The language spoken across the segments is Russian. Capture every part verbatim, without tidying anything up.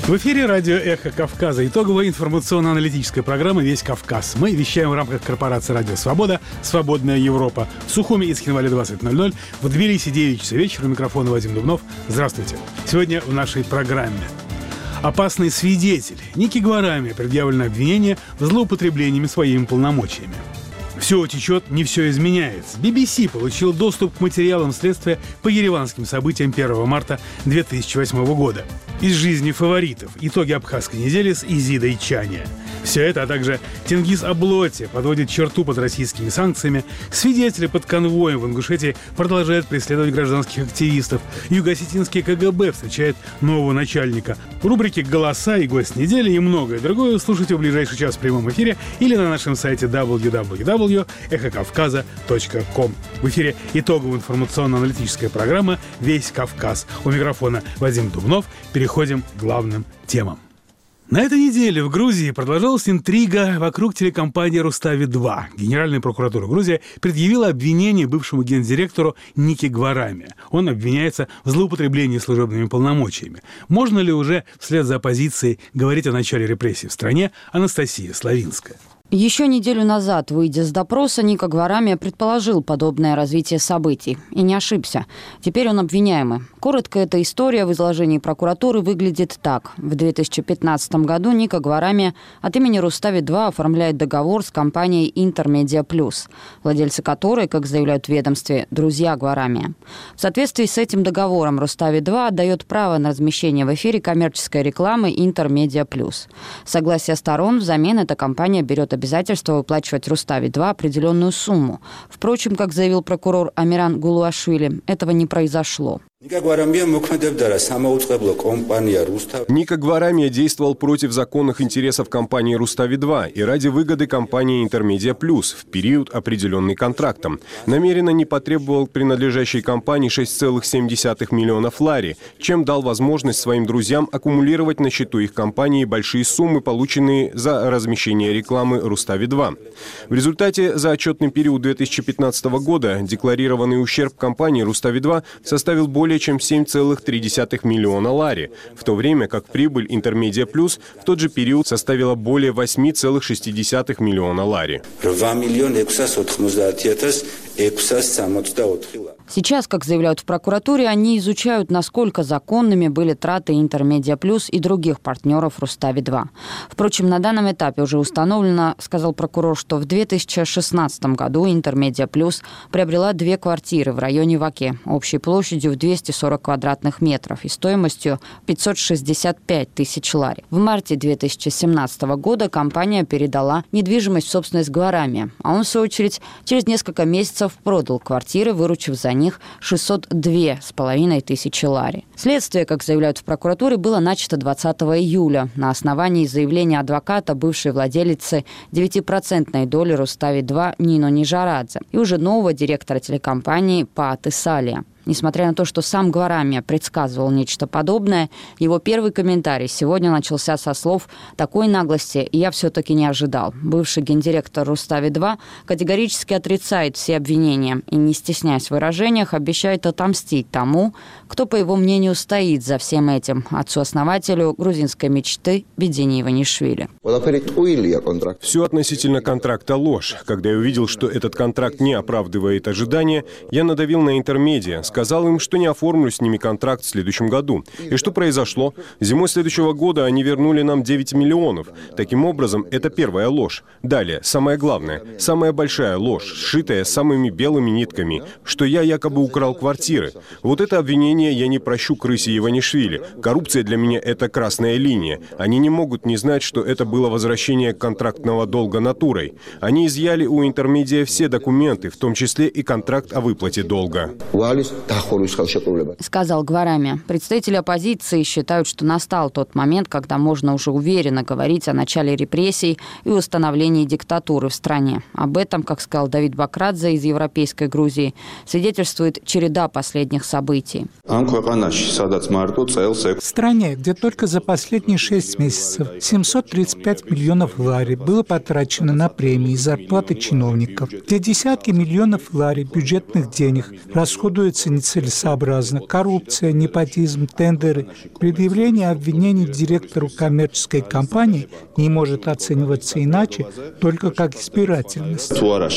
В эфире радио «Эхо Кавказа». Итоговая информационно-аналитическая программа «Весь Кавказ». Мы вещаем в рамках корпорации «Радио Свобода», «Свободная Европа». В Сухуми и Цхинвале двадцать ноль ноль. В Тбилиси девять часов вечера. Микрофон Вадим Дубнов. Здравствуйте. Сегодня в нашей программе. Опасный свидетель. Нике Гварами предъявлено обвинение в злоупотреблении своими полномочиями. Все течет, не все изменяется. би би си получил доступ к материалам следствия по ереванским событиям первого марта две тысячи восьмого года. Из жизни фаворитов. Итоги абхазской недели с Изидой Чане. Все это, а также Тенгиз Аблоти подводит черту под российскими санкциями. Свидетели под конвоем в Ингушетии продолжают преследовать гражданских активистов. Юго-осетинский ка гэ бэ встречает нового начальника. Рубрики «Голоса» и «Гость недели» и многое другое слушайте в ближайший час в прямом эфире или на нашем сайте дабл ю дабл ю дабл ю точка эхо кавказа точка ком. В эфире итоговая информационно-аналитическая программа «Весь Кавказ». У микрофона Вадим Дубнов. Переходим к главным темам. На этой неделе в Грузии продолжалась интрига вокруг телекомпании «Рустави-два». Генеральная прокуратура Грузии предъявила обвинение бывшему гендиректору Нике Гварами. Он обвиняется в злоупотреблении служебными полномочиями. Можно ли уже вслед за оппозицией говорить о начале репрессий в стране? Анастасия Славинская. Еще неделю назад, выйдя с допроса, Ника Гварами предположил подобное развитие событий. И не ошибся. Теперь он обвиняемый. Коротко, эта история в изложении прокуратуры выглядит так. В две тысячи пятнадцатом году Ника Гварами от имени Рустави-два оформляет договор с компанией «Интермедиа Плюс», владельцы которой, как заявляют в ведомстве, друзья Гварами. В соответствии с этим договором Рустави-два отдает право на размещение в эфире коммерческой рекламы «Интермедиа Плюс». Согласие сторон взамен эта компания берет обязательство обязательство выплачивать Рустави-два определенную сумму. Впрочем, как заявил прокурор Амиран Гулуашвили, этого не произошло. Ника Гварами действовал против законных интересов компании «Рустави-два» и ради выгоды компании «Интермедиа Плюс» в период, определенный контрактом. Намеренно не потребовал принадлежащей компании шесть целых семь десятых миллионов лари, чем дал возможность своим друзьям аккумулировать на счету их компании большие суммы, полученные за размещение рекламы «Рустави-два». В результате за отчетный период две тысячи пятнадцатого года декларированный ущерб компании «Рустави-два» составил более чем семь целых три десятых миллиона лари, в то время как прибыль «Интермедиа Плюс» в тот же период составила более восемь целых шесть десятых миллиона лари. Сейчас, как заявляют в прокуратуре, они изучают, насколько законными были траты «Интермедиа Плюс» и других партнеров «Рустави-два». Впрочем, на данном этапе уже установлено, сказал прокурор, что в две тысячи шестнадцатом году «Интермедиа Плюс» приобрела две квартиры в районе Ваке общей площадью в двести сорок квадратных метров и стоимостью пятьсот шестьдесят пять тысяч лари. В марте две тысячи семнадцатого года компания передала недвижимость в собственность Гварами, а он, в свою очередь, через несколько месяцев продал квартиры, выручив за них шестьсот две с половиной тысячи лари. Следствие, как заявляют в прокуратуре, было начато двадцатого июля на основании заявления адвоката бывшей владелицы девятипроцентной доли Рустави-два Нино Нижарадзе и уже нового директора телекомпании Пааты Салия. Несмотря на то, что сам Гварами предсказывал нечто подобное, его первый комментарий сегодня начался со слов «такой наглости я все-таки не ожидал». Бывший гендиректор Рустави-два категорически отрицает все обвинения и, не стесняясь в выражениях, обещает отомстить тому, кто, по его мнению, стоит за всем этим, отцу-основателю грузинской мечты Ведени Иванишвили. Все относительно контракта ложь. Когда я увидел, что этот контракт не оправдывает ожидания, я надавил на «Интермедиа», сказал им, что не оформлю с ними контракт в следующем году. И что произошло? Зимой следующего года они вернули нам девять миллионов. Таким образом, это первая ложь. Далее, самое главное, самая большая ложь, сшитая самыми белыми нитками, что я якобы украл квартиры. Вот это обвинение я не прощу крысе Иванишвили. Коррупция для меня – это красная линия. Они не могут не знать, что это было возвращение контрактного долга натурой. Они изъяли у «Интермедиа» все документы, в том числе и контракт о выплате долга. Сказал Гварами. Представители оппозиции считают, что настал тот момент, когда можно уже уверенно говорить о начале репрессий и установлении диктатуры в стране. Об этом, как сказал Давид Бакрадзе из Европейской Грузии, свидетельствует череда последних событий. В стране, где только за последние шесть месяцев семьсот тридцать пять миллионов лари было потрачено на премии и зарплаты чиновников, где десятки миллионов лари бюджетных денег расходуются нецелесообразно. Коррупция, непотизм, тендеры. Предъявление обвинений директору коммерческой компании не может оцениваться иначе, только как избирательность.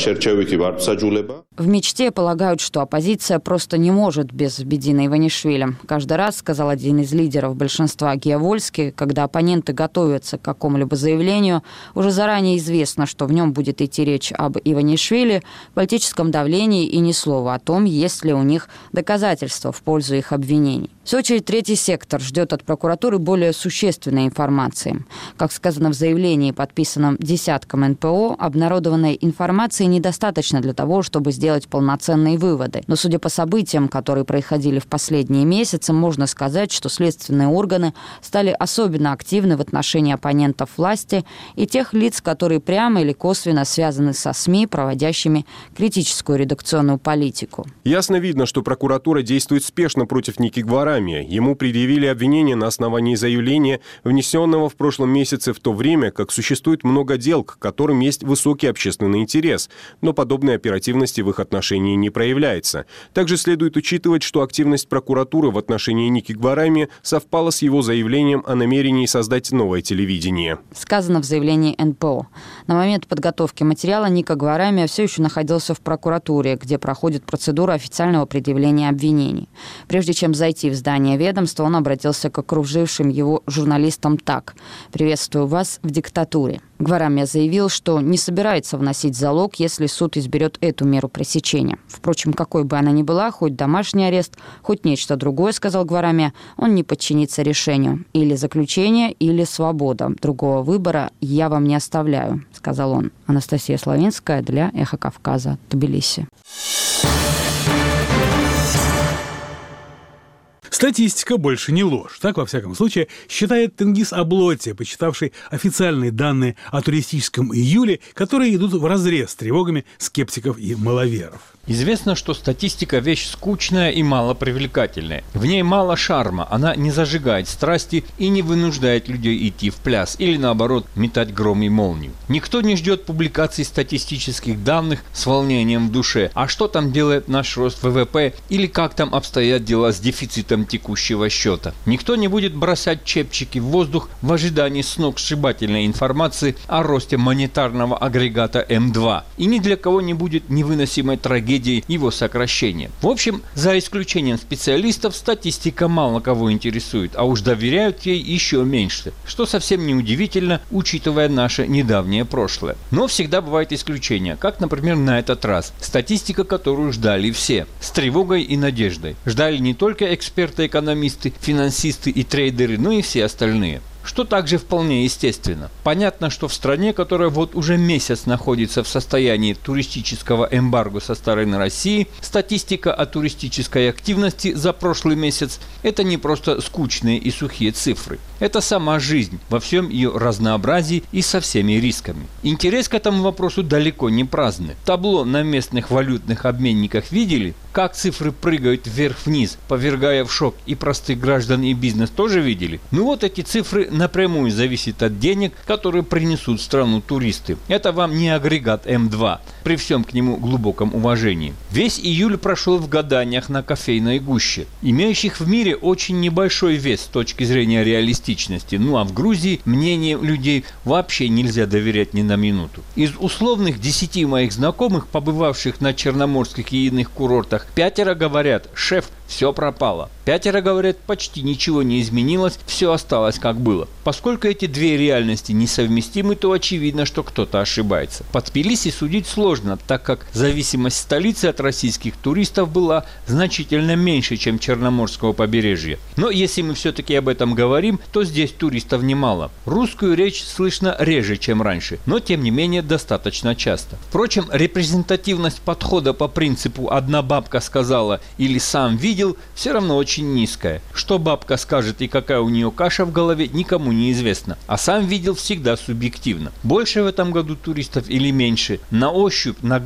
В «Мечте» полагают, что оппозиция просто не может без Бедина Иванишвили. Каждый раз, сказал один из лидеров большинства Гиавольский, когда оппоненты готовятся к какому-либо заявлению, уже заранее известно, что в нем будет идти речь об Иванишвили, политическом давлении и ни слова о том, есть ли у них доказательства в пользу их обвинений. В свою очередь, третий сектор ждет от прокуратуры более существенной информации. Как сказано в заявлении, подписанном десятком эн пэ о, обнародованной информации недостаточно для того, чтобы сделать полноценные выводы. Но, судя по событиям, которые происходили в последние месяцы, можно сказать, что следственные органы стали особенно активны в отношении оппонентов власти и тех лиц, которые прямо или косвенно связаны со СМИ, проводящими критическую редакционную политику. Ясно видно, что прокуратура действует спешно против Ники Гварами. Ему предъявили обвинения на основании заявления, внесенного в прошлом месяце, в то время как существует много дел, к которым есть высокий общественный интерес, но подобной оперативности в их отношении не проявляется. Также следует учитывать, что активность прокуратуры в отношении Ники Гварами совпала с его заявлением о намерении создать новое телевидение. Сказано в заявлении эн пэ о. На момент подготовки материала Ника Гварами все еще находился в прокуратуре, где проходит процедура официального предъявления обвинений. Прежде чем зайти в здание ведомства, он обратился к окружившим его журналистам так: «Приветствую вас в диктатуре». Гварами заявил, что не собирается вносить залог, если суд изберет эту меру пресечения. Впрочем, какой бы она ни была, хоть домашний арест, хоть нечто другое, сказал Гварами, он не подчинится решению. Или заключение, или свобода. Другого выбора я вам не оставляю, сказал он. Анастасия Славинская для «Эхо Кавказа», Тбилиси. Статистика больше не ложь. Так, во всяком случае, считает Тенгиз Аблоти, почитавший официальные данные о туристическом июле, которые идут вразрез с тревогами скептиков и маловеров. Известно, что статистика – вещь скучная и малопривлекательная. В ней мало шарма, она не зажигает страсти и не вынуждает людей идти в пляс или, наоборот, метать гром и молнию. Никто не ждет публикаций статистических данных с волнением в душе. А что там делает наш рост вэ вэ пэ или как там обстоят дела с дефицитом текущего счета? Никто не будет бросать чепчики в воздух в ожидании сногсшибательной информации о росте монетарного агрегата эм два. И ни для кого не будет невыносимой трагедии его сокращения. В общем, за исключением специалистов, статистика мало кого интересует, а уж доверяют ей еще меньше, что совсем не удивительно, учитывая наше недавнее прошлое. Но всегда бывают исключения, как, например, на этот раз. Статистика, которую ждали все, с тревогой и надеждой. Ждали не только эксперты, экономисты, финансисты и трейдеры, но и все остальные. Что также вполне естественно. Понятно, что в стране, которая вот уже месяц находится в состоянии туристического эмбарго со стороны России, статистика о туристической активности за прошлый месяц – это не просто скучные и сухие цифры. Это сама жизнь во всем ее разнообразии и со всеми рисками. Интерес к этому вопросу далеко не праздный. Табло на местных валютных обменниках видели? Как цифры прыгают вверх-вниз, повергая в шок и простых граждан, и бизнес тоже видели? Ну вот эти цифры напрямую зависят от денег, которые принесут в страну туристы. Это вам не агрегат эм два, при всем к нему глубоком уважении. Весь июль прошел в гаданиях на кофейной гуще, имеющих в мире очень небольшой вес с точки зрения реалистичности. Ну а в Грузии мнение людей вообще нельзя доверять ни на минуту. Из условных десяти моих знакомых, побывавших на черноморских и иных курортах, пятеро говорят: шеф, все пропало. Пятеро говорят, почти ничего не изменилось, все осталось как было. Поскольку эти две реальности несовместимы, то очевидно, что кто-то ошибается. По Тбилиси судить сложно, так как зависимость столицы от российских туристов была значительно меньше, чем Черноморского побережья. Но если мы все-таки об этом говорим, то здесь туристов немало. Русскую речь слышно реже, чем раньше, но тем не менее достаточно часто. Впрочем, репрезентативность подхода по принципу «одна бабка сказала» или «сам видел» все равно очень низкая. Что бабка скажет и какая у нее каша в голове, никому не известно. А сам видел всегда субъективно. Больше в этом году туристов или меньше, на ощупь, на глаз,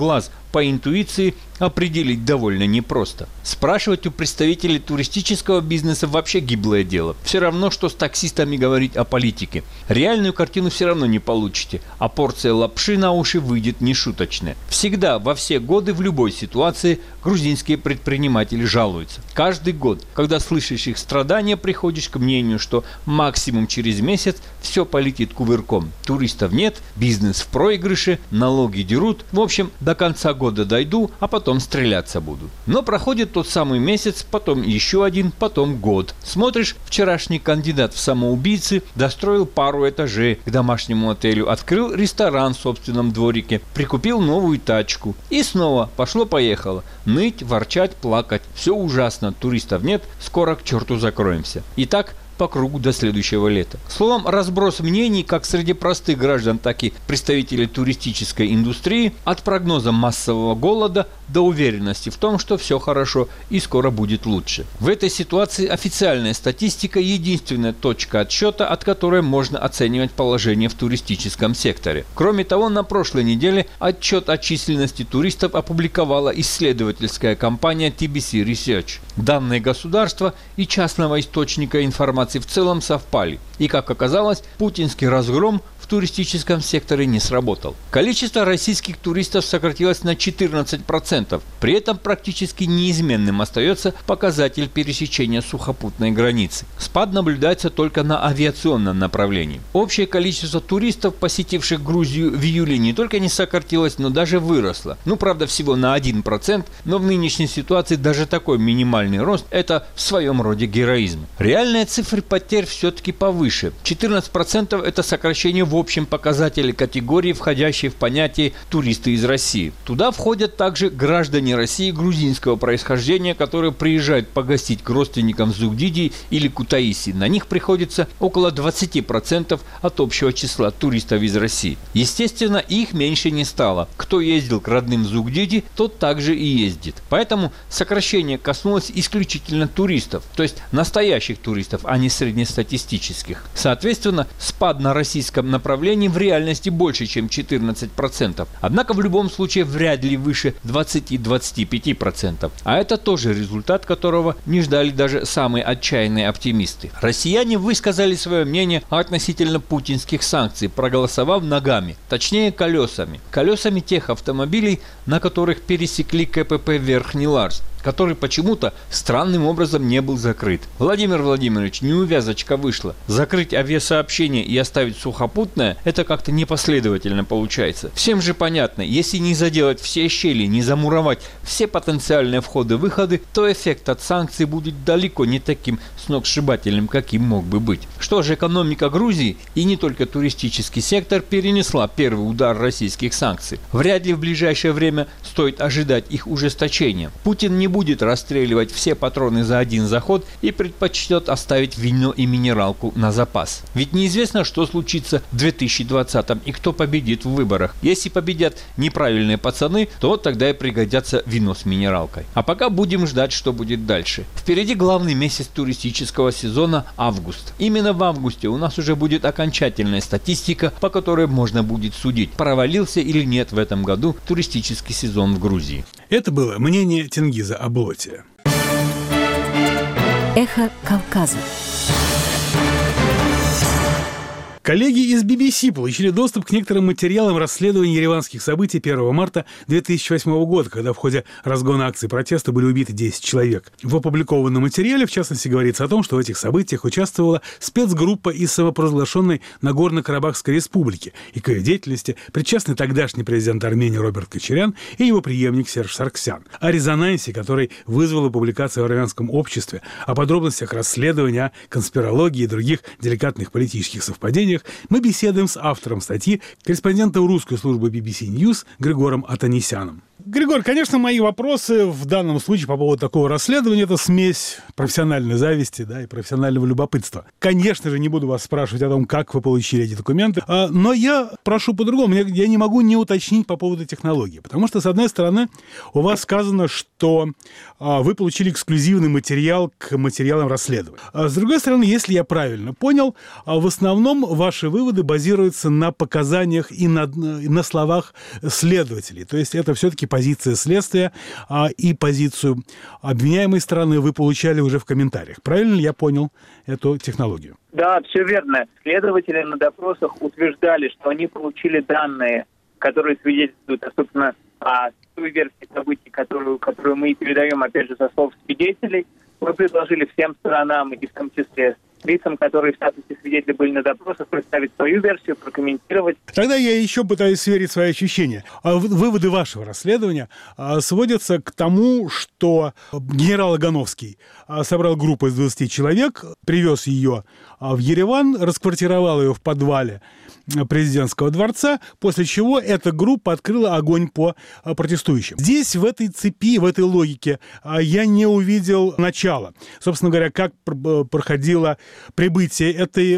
по интуиции определить довольно непросто. Спрашивать у представителей туристического бизнеса вообще гиблое дело. Все равно, что с таксистами говорить о политике. Реальную картину все равно не получите, а порция лапши на уши выйдет нешуточная. Всегда, во все годы, в любой ситуации грузинские предприниматели жалуются. Каждый год, когда слышишь их страдания, приходишь к мнению, что максимум через месяц все полетит кувырком. Туристов нет, бизнес в проигрыше, налоги дерут. В общем, до конца года дойду, а потом стреляться буду. Но проходит тот самый месяц, потом еще один, потом год. Смотришь, вчерашний кандидат в самоубийцы достроил пару этажей к домашнему отелю, открыл ресторан в собственном дворике, прикупил новую тачку. И снова пошло-поехало. Ныть, ворчать, плакать. Все ужасно, туристов нет, скоро к черту закроемся. Итак, по кругу до следующего лета. Словом, разброс мнений как среди простых граждан, так и представителей туристической индустрии от прогноза массового голода до уверенности в том, что все хорошо и скоро будет лучше. В этой ситуации официальная статистика – единственная точка отсчета, от которой можно оценивать положение в туристическом секторе. Кроме того, на прошлой неделе отчет о численности туристов опубликовала исследовательская компания ти би си Research. Данные государства и частного источника информации в целом совпали. И, как оказалось, путинский разгром в туристическом секторе не сработал. Количество российских туристов сократилось на четырнадцать процентов. При этом практически неизменным остается показатель пересечения сухопутной границы. Спад наблюдается только на авиационном направлении. Общее количество туристов, посетивших Грузию в июле, не только не сократилось, но даже выросло. Ну, правда, всего на один процент, но в нынешней ситуации даже такой минимальный рост – это в своем роде героизм. Реальные цифры потерь все-таки повыше. четырнадцать процентов – это сокращение в общем показателе категории, входящей в понятие «туристы из России». Туда входят также граждане России грузинского происхождения, которые приезжают погостить к родственникам в Зугдиди или Кутаиси. На них приходится около двадцать процентов от общего числа туристов из России. Естественно, их меньше не стало. Кто ездил к родным в Зугдиди, тот также и ездит. Поэтому сокращение коснулось исключительно туристов, то есть настоящих туристов, а не среднестатистических. Соответственно, спад на российском направлении в реальности больше, чем четырнадцать процентов. Однако в любом случае вряд ли выше двадцать-двадцать пять процентов. А это тоже результат, которого не ждали даже самые отчаянные оптимисты. Россияне высказали свое мнение относительно путинских санкций, проголосовав ногами, точнее колесами. Колесами тех автомобилей, на которых пересекли ка пэ пэ Верхний Ларс, который почему-то странным образом не был закрыт. Владимир Владимирович, неувязочка вышла. Закрыть авиасообщение и оставить сухопутное – это как-то непоследовательно получается. Всем же понятно, если не заделать все щели, не замуровать все потенциальные входы-выходы, то эффект от санкций будет далеко не таким сногсшибательным, каким мог бы быть. Что же, экономика Грузии и не только туристический сектор перенесла первый удар российских санкций. Вряд ли в ближайшее время стоит ожидать их ужесточения. Путин не будет расстреливать все патроны за один заход и предпочтет оставить вино и минералку на запас. Ведь неизвестно, что случится в две тысячи двадцатом и кто победит в выборах. Если победят неправильные пацаны, то вот тогда и пригодятся вино с минералкой. А пока будем ждать, что будет дальше. Впереди главный месяц туристического сезона – август. Именно в августе у нас уже будет окончательная статистика, по которой можно будет судить, провалился или нет в этом году туристический сезон в Грузии. Это было мнение Тенгиза Аблотия. Эхо Кавказа. Коллеги из би би си получили доступ к некоторым материалам расследования ереванских событий первого марта две тысячи восьмого года, когда в ходе разгона акций протеста были убиты десять человек. В опубликованном материале, в частности, говорится о том, что в этих событиях участвовала спецгруппа из самопровозглашенной Нагорно-Карабахской республики, и к ее деятельности причастны тогдашний президент Армении Роберт Кочарян и его преемник Серж Саргсян. О резонансе, который вызвала публикация в армянском обществе, о подробностях расследования, о конспирологии и других деликатных политических совпадениях мы беседуем с автором статьи, корреспондентом русской службы би би си News Григором Атанисяном. Григорий, конечно, мои вопросы в данном случае по поводу такого расследования – это смесь профессиональной зависти, да, и профессионального любопытства. Конечно же, не буду вас спрашивать о том, как вы получили эти документы, а, но я прошу по-другому. Я, я не могу не уточнить по поводу технологии, потому что, с одной стороны, у вас сказано, что а, вы получили эксклюзивный материал к материалам расследования. А с другой стороны, если я правильно понял, а, в основном ваши выводы базируются на показаниях и на, на словах следователей. То есть это все-таки позиция следствия а, и позицию обвиняемой стороны вы получали уже в комментариях. Правильно ли я понял эту технологию? Да, все верно. Следователи на допросах утверждали, что они получили данные, которые свидетельствуют, собственно, о той версии событий, которую, которую мы передаем, опять же, со слов свидетелей. Мы предложили всем сторонам, и в том числе лицам, которые в статусе свидетелей были на допросах, представить свою версию, прокомментировать. Тогда я еще пытаюсь сверить свои ощущения. Выводы вашего расследования сводятся к тому, что генерал Агановский собрал группу из двадцати человек, привез ее в Ереван, расквартировал ее в подвале президентского дворца, после чего эта группа открыла огонь по протестующим. Здесь, в этой цепи, в этой логике, я не увидел начала. Собственно говоря, как проходило прибытие этой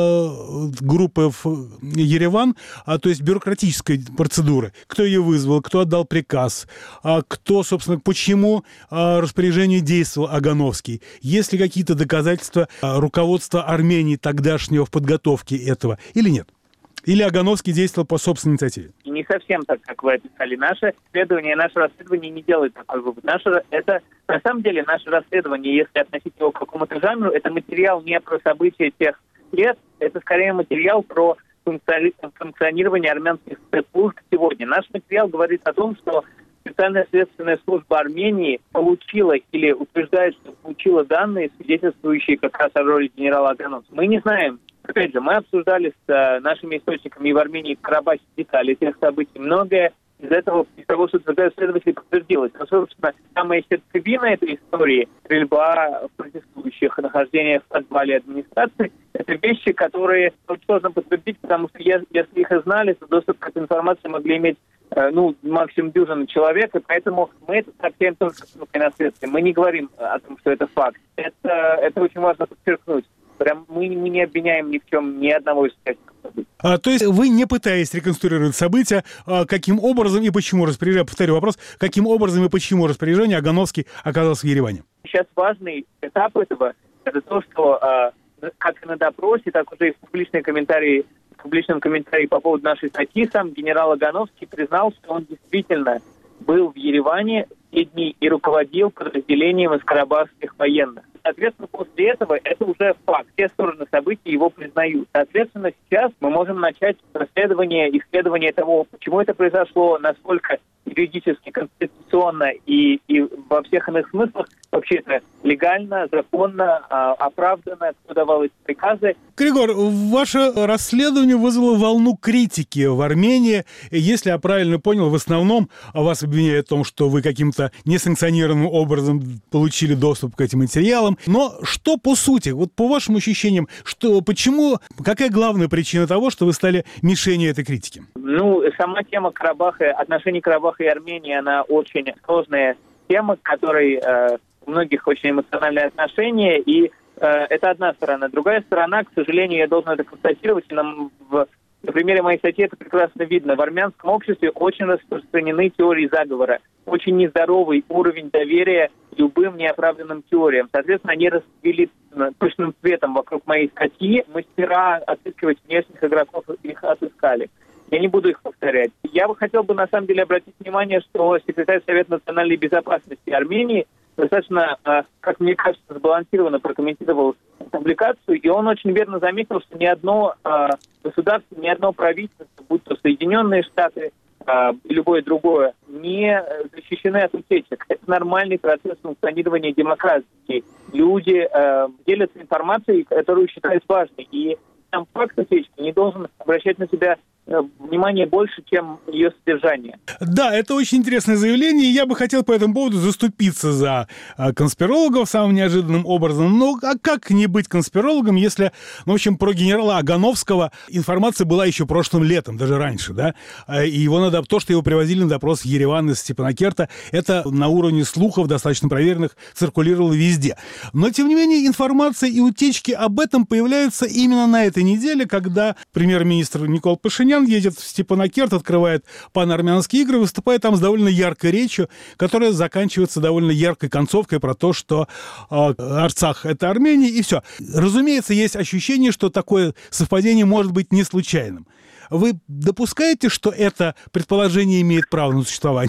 э, группы в Ереван, а, то есть бюрократической процедуры. Кто ее вызвал, кто отдал приказ, а, кто, собственно, почему а, распоряжение действовал Агановский. Есть ли какие-то доказательства а, руководства Армении тогдашнего в подготовке этого или нет? Или Агановский действовал по собственной инициативе? Не совсем так, как вы описали. Наше исследование, наше расследование не делает такой вывод. Наше, это, на самом деле, наше расследование, если относить его к какому-то жанру, это материал не про события тех лет, это скорее материал про функционирование армянских спецслужб сегодня. Наш материал говорит о том, что специальная следственная служба Армении получила или утверждает, что получила данные, свидетельствующие как раз о роли генерала Агановского. Мы не знаем. Опять же, мы обсуждали с э, нашими источниками и в Армении, и в Карабахе детали тех событий. Многое из этого, из того, что утверждают следователи, подтвердилось. Но, собственно, самая сердцевина этой истории, стрельба протестующих, нахождение в подвале администрации, это вещи, которые очень сложно подтвердить, потому что если их и знали, то доступ к этой информации могли иметь э, ну, максимум дюжины человек, и поэтому мы это сообщаем только ссылкой на следствие. Мы не говорим о том, что это факт. Это, это очень важно подчеркнуть. Прям мы, мы не обвиняем ни в чем ни одного из участников событий. А, то есть вы не пытаетесь реконструировать события, а, каким образом и почему распоряжение, повторю вопрос, каким образом и почему распоряжение Агановский оказался в Ереване? Сейчас важный этап этого, это то, что а, как и на допросе, так уже и в публичные комментарии, в публичном комментарии по поводу нашей статьи сам генерал Агановский признал, что он действительно был в Ереване те дни и руководил подразделением из карабахских военных. Соответственно, после этого это уже факт. Все стороны событий его признают. Соответственно, сейчас мы можем начать расследование, исследование того, почему это произошло, насколько юридически, конституционно и, и во всех иных смыслах вообще это легально, законно, оправданно, кто давал эти приказы. Григор, ваше расследование вызвало волну критики в Армении. Если я правильно понял, в основном вас обвиняют в том, что вы каким-то несанкционированным образом получили доступ к этим материалам. Но что по сути, вот по вашим ощущениям, что, почему, какая главная причина того, что вы стали мишенью этой критики? Ну, сама тема Карабаха, отношений Карабаха и Армении, она очень сложная тема, к которой э, у многих очень эмоциональные отношения, и э, это одна сторона. Другая сторона, к сожалению, я должен это констатировать, и нам в, на примере моей статьи это прекрасно видно. В армянском обществе очень распространены теории заговора, очень нездоровый уровень доверия любым неоправданным теориям. Соответственно, они расцвели пышным цветом вокруг моей статьи. Мастера отыскивать внешних игроков их отыскали. Я не буду их повторять. Я бы хотел бы, на самом деле, обратить внимание, что секретарь Совета национальной безопасности Армении достаточно, как мне кажется, сбалансированно прокомментировал публикацию, и он очень верно заметил, что ни одно государство, ни одно правительство, будь то Соединенные Штаты, любое другое, не защищены от утечек. Это нормальный процесс функционирования демократии. Люди э, делятся информацией, которую считают важной, и сам факт утечки не должен обращать на себя внимание больше, чем ее содержание. Да, это очень интересное заявление, и я бы хотел по этому поводу заступиться за конспирологов самым неожиданным образом. Ну, а как не быть конспирологом, если, ну, в общем, про генерала Агановского информация была еще прошлым летом, даже раньше, да, и его надо, то, что его привозили на допрос в Ереван из Степанакерта, это на уровне слухов, достаточно проверенных, циркулировало везде. Но, тем не менее, информация и утечки об этом появляются именно на этой неделе, когда премьер-министр Никол Пашинян едет в Степанакерт, открывает панармянские игры, выступает там с довольно яркой речью, которая заканчивается довольно яркой концовкой про то, что э, Арцах — это Армения, и все. Разумеется, есть ощущение, что такое совпадение может быть не случайным. Вы допускаете, что это предположение имеет право на существование?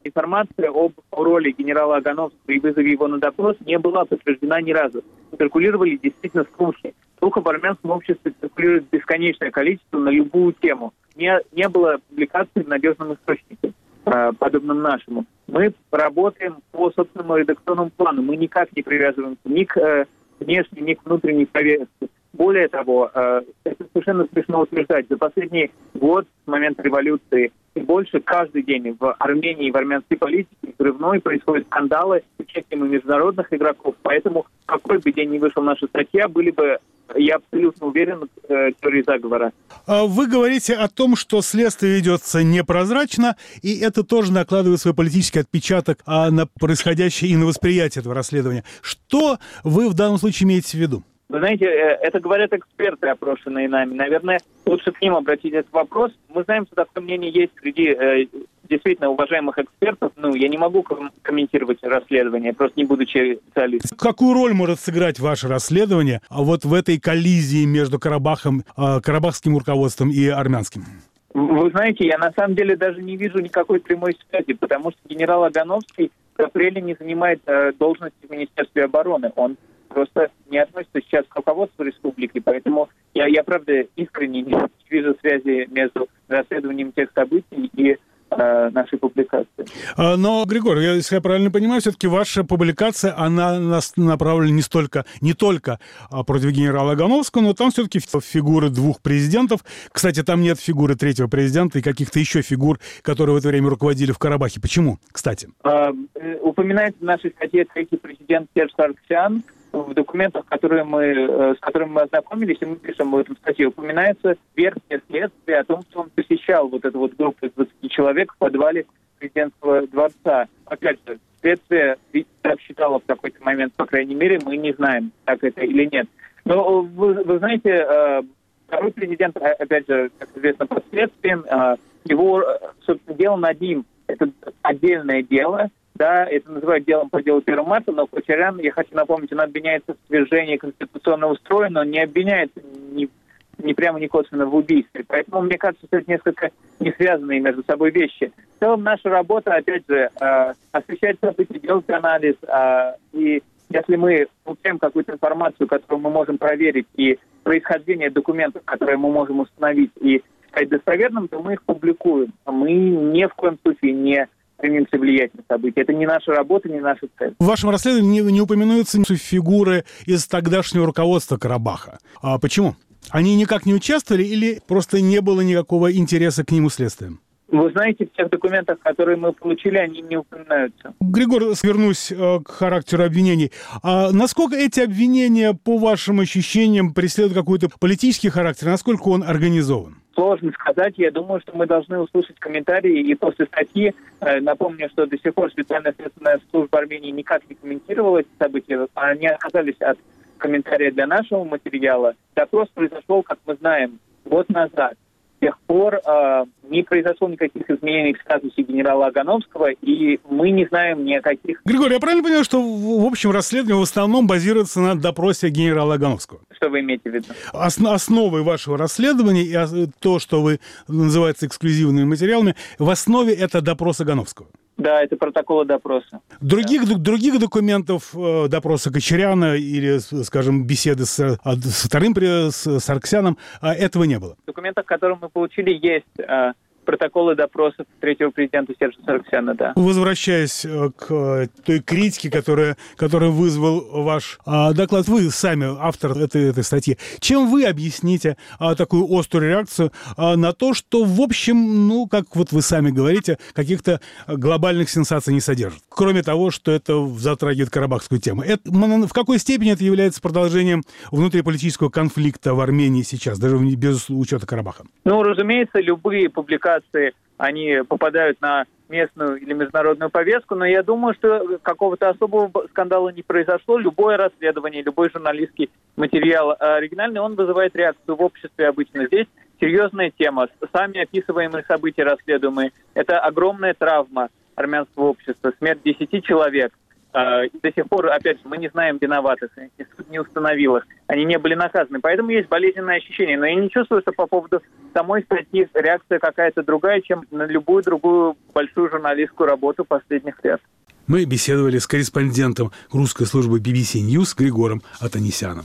информация об роли генерала Агановского и вызове его на допрос не была подтверждена ни разу. Циркулировали действительно слухи. Слухов в армянском обществе циркулирует бесконечное количество на любую тему. Не, не было публикаций в надежном источнике, э, подобном нашему. Мы работаем по собственному редакционному плану. Мы никак не привязываемся ни к э, внешней, ни к внутренней повестке. Более того, э, это совершенно смешно утверждать. За последний год, с момента революции и больше, каждый день в Армении и в армянской политике взрывной происходят скандалы с участием международных игроков. Поэтому, какой бы день ни вышел наша статья, были бы, я абсолютно уверен, в теории заговора. Вы говорите о том, что следствие ведется непрозрачно, и это тоже накладывает свой политический отпечаток на происходящее и на восприятие этого расследования. Что вы в данном случае имеете в виду? Вы знаете, это говорят эксперты, опрошенные нами. Наверное, лучше к ним обратить этот вопрос. Мы знаем, что такое мнение есть среди э, действительно уважаемых экспертов. Ну, я не могу ком- комментировать расследование, просто не будучи специалистом. Какую роль может сыграть ваше расследование вот в этой коллизии между Карабахом, э, карабахским руководством и армянским? Вы знаете, я на самом деле даже не вижу никакой прямой связи, потому что генерал Агановский в апреле не занимает э, должности в Министерстве обороны. Он просто не относится сейчас к руководству республики, поэтому я, я правда, искренне не вижу связи между расследованием тех событий и э, нашей публикацией. Но, Григорий, если я правильно понимаю, все-таки ваша публикация, она направлена не столько, не только против генерала Агановского, но там все-таки фигуры двух президентов. Кстати, там нет фигуры третьего президента и каких-то еще фигур, которые в это время руководили в Карабахе. Почему, кстати? Э, упоминается в нашей статье третий президент Серж Саргсян. В документах, которые мы, с которыми мы ознакомились, и мы пишем в этом статье, упоминается версия следствия о том, что он посещал вот эту вот группу из двадцати человек в подвале президентского дворца. Опять же, следствие так считало в какой-то момент, по крайней мере, мы не знаем, так это или нет. Но вы, вы знаете, второй президент, опять же, как известно, под следствием, его, собственно, дело над ним, это отдельное дело. Да, это называют делом по делу первого марта, но Кочарян, я хочу напомнить, он обвиняется в свержении конституционного строя, но не обвиняется ни, ни прямо, ни косвенно в убийстве. Поэтому, мне кажется, что это несколько не связанные между собой вещи. В целом, наша работа, опять же, э, освещать события, делать анализ. Э, и если мы получаем какую-то информацию, которую мы можем проверить, и происхождение документов, которые мы можем установить и сказать достоверным, то мы их публикуем. Мы ни в коем случае не стремимся влиять на события. Это не наша работа, не наша цель. В вашем расследовании не, не упоминаются фигуры из тогдашнего руководства Карабаха. А почему? Они никак не участвовали или просто не было никакого интереса к ним следствием? Вы знаете, в тех документах, которые мы получили, они не упоминаются. Григорий, вернусь э, к характеру обвинений. А насколько эти обвинения, по вашим ощущениям, преследуют какой-то политический характер? Насколько он организован? Сложно сказать. Я думаю, что мы должны услышать комментарии. И после статьи, э, напомню, что до сих пор специальная следственная служба Армении никак не комментировала эти события. Они отказались от комментария для нашего материала. Допрос произошел, как мы знаем, год назад. С тех пор э, не произошло никаких изменений в статусе генерала Агановского, и мы не знаем ни о каких... Григорий, я правильно понимаю, что в общем расследование в основном базируется на допросе генерала Агановского? Что вы имеете в виду? Осно- основой вашего расследования и то, что вы называете эксклюзивными материалами, в основе это допрос Агановского? Да, это протоколы допроса. Других, да. других документов э, допроса Кочаряна или, скажем, беседы с, с вторым с Саргсяном э, этого не было? В документах, которые мы получили, есть э, протоколы допросов третьего президента Сержа Саргсяна, да. Возвращаясь э, к той критике, которая, которая вызвал ваш э, доклад, вы сами автор этой, этой статьи, чем вы объясните э, такую острую реакцию э, на то, что, в общем, ну, как вот вы сами говорите, каких-то глобальных сенсаций не содержит? Кроме того, что это затрагивает карабахскую тему. Это, в какой степени это является продолжением внутриполитического конфликта в Армении сейчас, даже без учета Карабаха? Ну, разумеется, любые публикации они попадают на местную или международную повестку, но я думаю, что какого-то особого скандала не произошло. Любое расследование, любой журналистский материал оригинальный, он вызывает реакцию в обществе обычно. Здесь серьезная тема. Сами описываемые события расследуемые. Это огромная травма армянского общества. Смерть десяти человек. Э, до сих пор, опять же, мы не знаем виноватых, суд не установил их, они не были наказаны. Поэтому есть болезненное ощущение. Но я не чувствую, что по поводу самой статьи реакция какая-то другая, чем на любую другую большую журналистскую работу последних лет. Мы беседовали с корреспондентом русской службы би би си News Григором Атанесяном.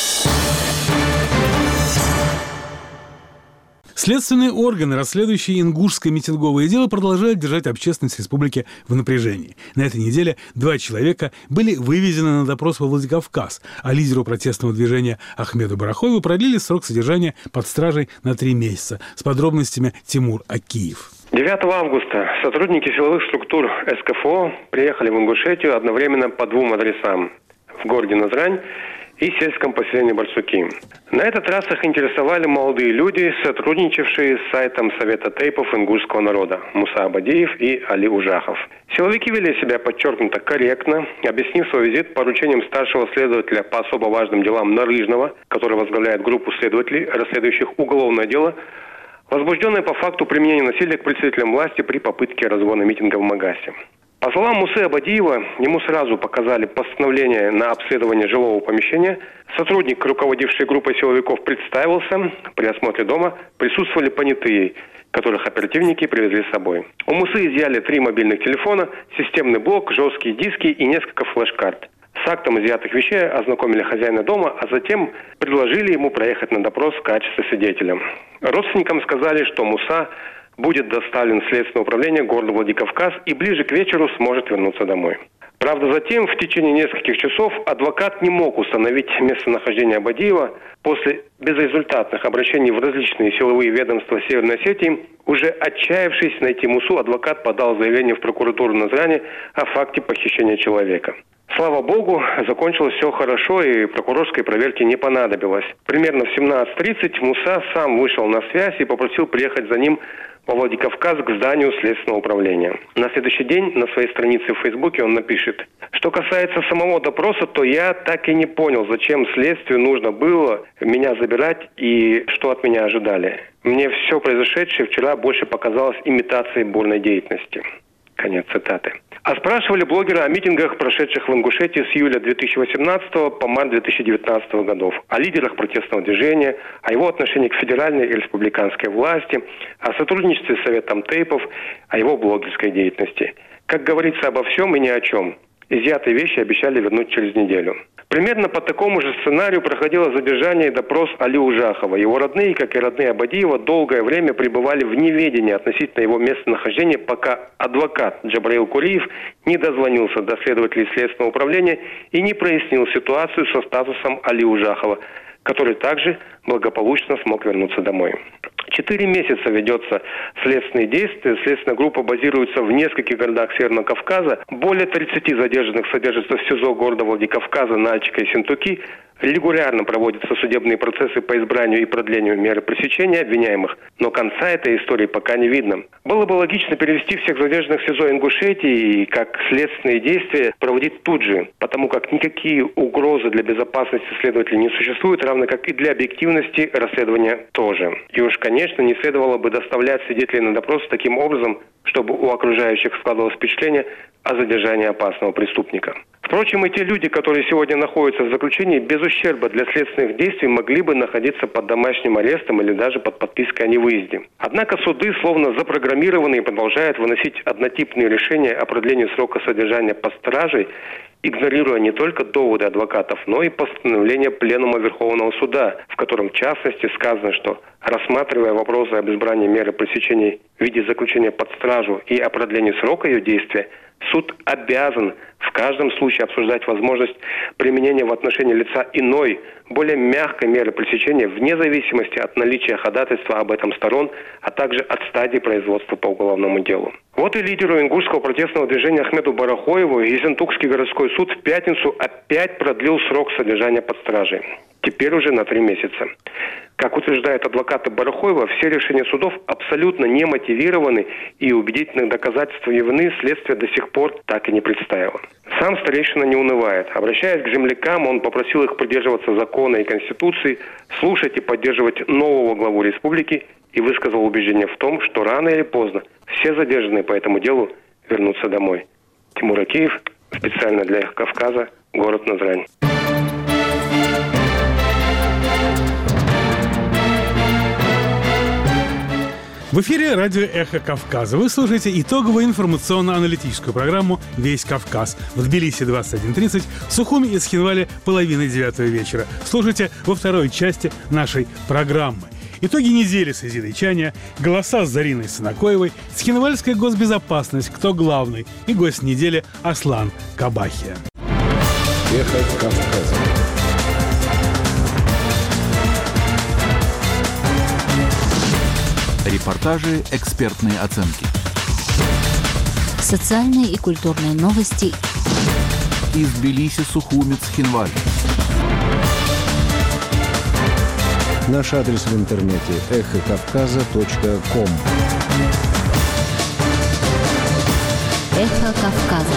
Следственные органы, расследующие ингушское митинговое дело, продолжают держать общественность республики в напряжении. На этой неделе два человека были вывезены на допрос во Владикавказ, а лидеру протестного движения Ахмеду Барахоеву продлили срок содержания под стражей на три месяца. С подробностями Тимур Акиев. девятого августа сотрудники силовых структур эс ка эф о приехали в Ингушетию одновременно по двум адресам – в городе Назрань и сельском поселении Барсуки. На этот раз их интересовали молодые люди, сотрудничавшие с сайтом Совета тейпов ингушского народа Муса Абадиев и Али Ужахов. Силовики вели себя подчеркнуто корректно, объяснив свой визит поручением старшего следователя по особо важным делам Нарыжного, который возглавляет группу следователей, расследующих уголовное дело, возбужденное по факту применения насилия к представителям власти при попытке разгона митинга в Магасе. По словам Мусы Абадиева, ему сразу показали постановление на обследование жилого помещения. Сотрудник, руководивший группой силовиков, представился. При осмотре дома присутствовали понятые, которых оперативники привезли с собой. У Мусы изъяли три мобильных телефона, системный блок, жесткие диски и несколько флеш-карт. С актом изъятых вещей ознакомили хозяина дома, а затем предложили ему проехать на допрос в качестве свидетеля. Родственникам сказали, что Муса будет доставлен в Следственное управление города Владикавказ и ближе к вечеру сможет вернуться домой. Правда, затем, в течение нескольких часов, адвокат не мог установить местонахождение Абадиева. После безрезультатных обращений в различные силовые ведомства Северной Осетии, уже отчаявшись найти Мусу, адвокат подал заявление в прокуратуру Назрани о факте похищения человека. Слава богу, закончилось все хорошо и прокурорской проверки не понадобилось. Примерно в семнадцать тридцать Муса сам вышел на связь и попросил приехать за ним во Владикавказ к зданию Следственного управления. На следующий день на своей странице в Фейсбуке он напишет: «Что касается самого допроса, то я так и не понял, зачем следствию нужно было меня забирать и что от меня ожидали. Мне все произошедшее вчера больше показалось имитацией бурной деятельности». Конец цитаты. А спрашивали блогера о митингах, прошедших в Ингушетии с июля две тысячи восемнадцатого по март две тысячи девятнадцатого годов, о лидерах протестного движения, о его отношении к федеральной и республиканской власти, о сотрудничестве с Советом тейпов, о его блогерской деятельности. Как говорится, обо всем и ни о чем. Изъятые вещи обещали вернуть через неделю. Примерно по такому же сценарию проходило задержание и допрос Али Ужахова. Его родные, как и родные Абадиева, долгое время пребывали в неведении относительно его местонахождения, пока адвокат Джабраил Куриев не дозвонился до следователей Следственного управления и не прояснил ситуацию со статусом Али Ужахова, который также благополучно смог вернуться домой. Четыре месяца ведется следственные действия. Следственная группа базируется в нескольких городах Северного Кавказа. Более тридцати задержанных содержатся в СИЗО города Владикавказа, Нальчика и Синтуки. Регулярно проводятся судебные процессы по избранию и продлению меры пресечения обвиняемых. Но конца этой истории пока не видно. Было бы логично перевести всех задержанных в СИЗО Ингушетии и как следственные действия проводить тут же, потому как никакие угрозы для безопасности следователей не существуют, равно как и для объективности расследования тоже. И уж, конечно, не следовало бы доставлять свидетелей на допрос таким образом, чтобы у окружающих складывалось впечатление о задержании опасного преступника. Впрочем, и те люди, которые сегодня находятся в заключении, без ущерба для следственных действий могли бы находиться под домашним арестом или даже под подпиской о невыезде. Однако суды, словно запрограммированные, продолжают выносить однотипные решения о продлении срока содержания под стражей, игнорируя не только доводы адвокатов, но и постановление Пленума Верховного Суда, в котором в частности сказано, что, рассматривая вопросы об избрании меры пресечения в виде заключения под стражу и о продлении срока ее действия, суд обязан в каждом случае обсуждать возможность применения в отношении лица иной, более мягкой меры пресечения вне зависимости от наличия ходатайства об этом сторон, а также от стадии производства по уголовному делу. Вот и лидеру ингушского протестного движения Ахмеду Барахоеву Ессентукский городской суд в пятницу опять продлил срок содержания под стражей. Теперь уже на три месяца. Как утверждают адвокаты Барахоева, все решения судов абсолютно не мотивированы, и убедительных доказательств его вины следствие до сих пор так и не представило. Сам старейшина не унывает. Обращаясь к землякам, он попросил их придерживаться закона и конституции, слушать и поддерживать нового главу республики и высказал убеждение в том, что рано или поздно все задержанные по этому делу вернутся домой. Тимур Акиев, специально для Кавказа, город Назрань. В эфире радио «Эхо Кавказа». Вы слушаете итоговую информационно-аналитическую программу «Весь Кавказ». В Тбилиси двадцать один тридцать, в Сухуми и Цхинвале половина девятого вечера. Слушайте во второй части нашей программы. Итоги недели с Изидой Чаня, голоса с Зариной Санакоевой, Цхинвальская госбезопасность, кто главный, и гость недели Аслан Кабахия. «Эхо Кавказа». Репортажи, экспертные оценки. Социальные и культурные новости. Из Тбилиси, Сухуми, Цхинваль. Наш адрес в интернете эхо кавказа точка ком. Эхо Кавказа.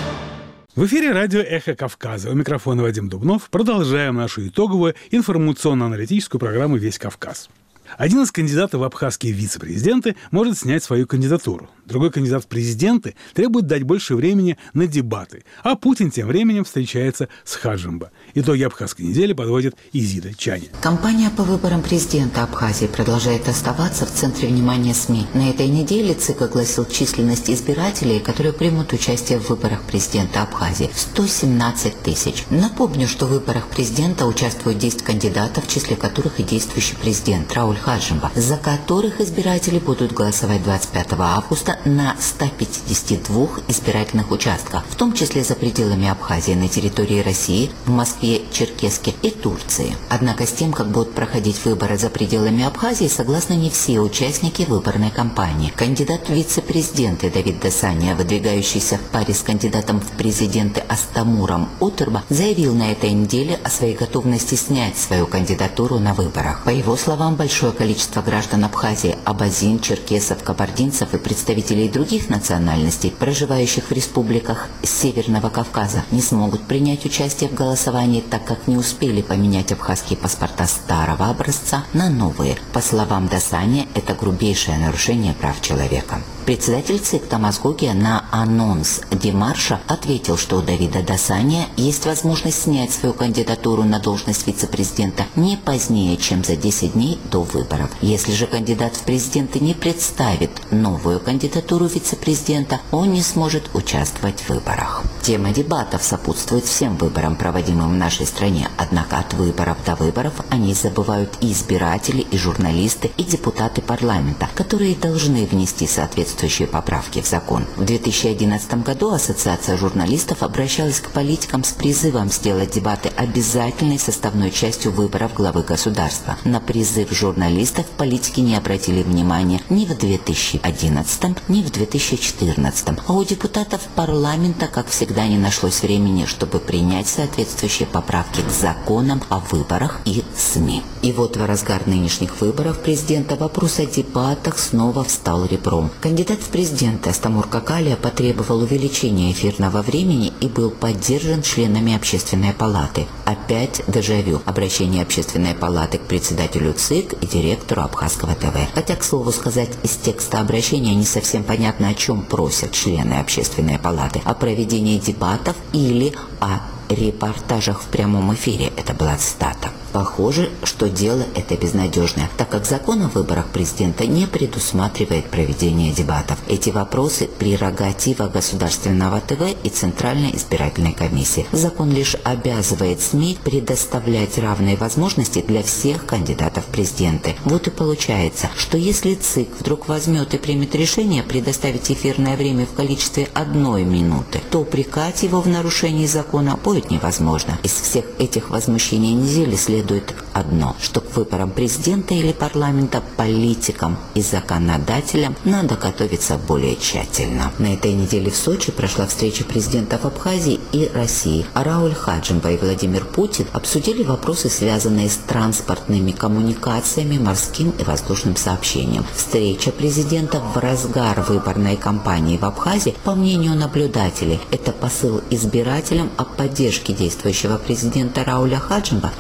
В эфире радио «Эхо Кавказа». У микрофона Вадим Дубнов. Продолжаем нашу итоговую информационно-аналитическую программу «Весь Кавказ». Один из кандидатов в абхазские вице-президенты может снять свою кандидатуру. Другой кандидат в президенты требует дать больше времени на дебаты. А Путин тем временем встречается с Хаджимба. Итоги абхазской недели подводит Изида Чаня. Кампания по выборам президента Абхазии продолжает оставаться в центре внимания СМИ. На этой неделе ЦИК огласил численность избирателей, которые примут участие в выборах президента Абхазии. сто семнадцать тысяч. Напомню, что в выборах президента участвуют десять кандидатов, в числе которых и действующий президент Рауль Хаджимба, за которых избиратели будут голосовать двадцать пятого августа на ста пятидесяти двух избирательных участках, в том числе за пределами Абхазии, на территории России, в Москве, Черкесске и Турции. Однако с тем, как будут проходить выборы за пределами Абхазии, согласны не все участники выборной кампании. Кандидат в вице-президенты Давид Дасаня, выдвигающийся в паре с кандидатом в президенты Астамуром Утырба, заявил на этой неделе о своей готовности снять свою кандидатуру на выборах. По его словам, большое количество граждан Абхазии, абазин, черкесов, кабардинцев и представителей других национальностей, проживающих в республиках Северного Кавказа, не смогут принять участие в голосовании, так как не успели поменять абхазские паспорта старого образца на новые. По словам Дасаня, это грубейшее нарушение прав человека. Председатель ЦИК Томас Гогия на анонс демарша ответил, что у Давида Дасаня есть возможность снять свою кандидатуру на должность вице-президента не позднее, чем за десять дней до выборов. Если же кандидат в президенты не представит новую кандидатуру вице-президента, он не сможет участвовать в выборах. Тема дебатов сопутствует всем выборам, проводимым в нашей стране, однако от выборов до выборов о ней забывают и избиратели, и журналисты, и депутаты парламента, которые должны внести соответствующие поправки в закон. В две тысячи одиннадцатом году Ассоциация журналистов обращалась к политикам с призывом сделать дебаты обязательной составной частью выборов главы государства. На призыв журналистов политики не обратили внимания ни в две тысячи одиннадцатом, ни в две тысячи четырнадцатом. А у депутатов парламента, как всегда, не нашлось времени, чтобы принять соответствующие поправки к законам о выборах и СМИ. И вот в разгар нынешних выборов президента вопрос о дебатах снова встал ребром. Кандидат в президенты Астамур Какалия потребовал увеличения эфирного времени и был поддержан членами Общественной палаты. Опять дежавю. Обращение Общественной палаты к председателю ЦИК и директору Абхазского ТВ. Хотя, к слову сказать, из текста обращения не совсем понятно, о чем просят члены Общественной палаты. О проведении дебатов или о репортажах в прямом эфире. Это была цитата. Похоже, что дело это безнадежное, так как закон о выборах президента не предусматривает проведение дебатов. Эти вопросы – прерогатива Государственного ТВ и Центральной избирательной комиссии. Закон лишь обязывает СМИ предоставлять равные возможности для всех кандидатов в президенты. Вот и получается, что если ЦИК вдруг возьмет и примет решение предоставить эфирное время в количестве одной минуты, то упрекать его в нарушении закона будет невозможно. Из всех этих возмущений недели следует одно, что к выборам президента или парламента политикам и законодателям надо готовиться более тщательно. На этой неделе в Сочи прошла встреча президентов Абхазии и России. А Рауль Хаджимба и Владимир Путин обсудили вопросы, связанные с транспортными коммуникациями, морским и воздушным сообщением. Встреча президентов в разгар выборной кампании в Абхазии, по мнению наблюдателей, это посыл избирателям о поддержке действующего президента Рауля Хаджимба российским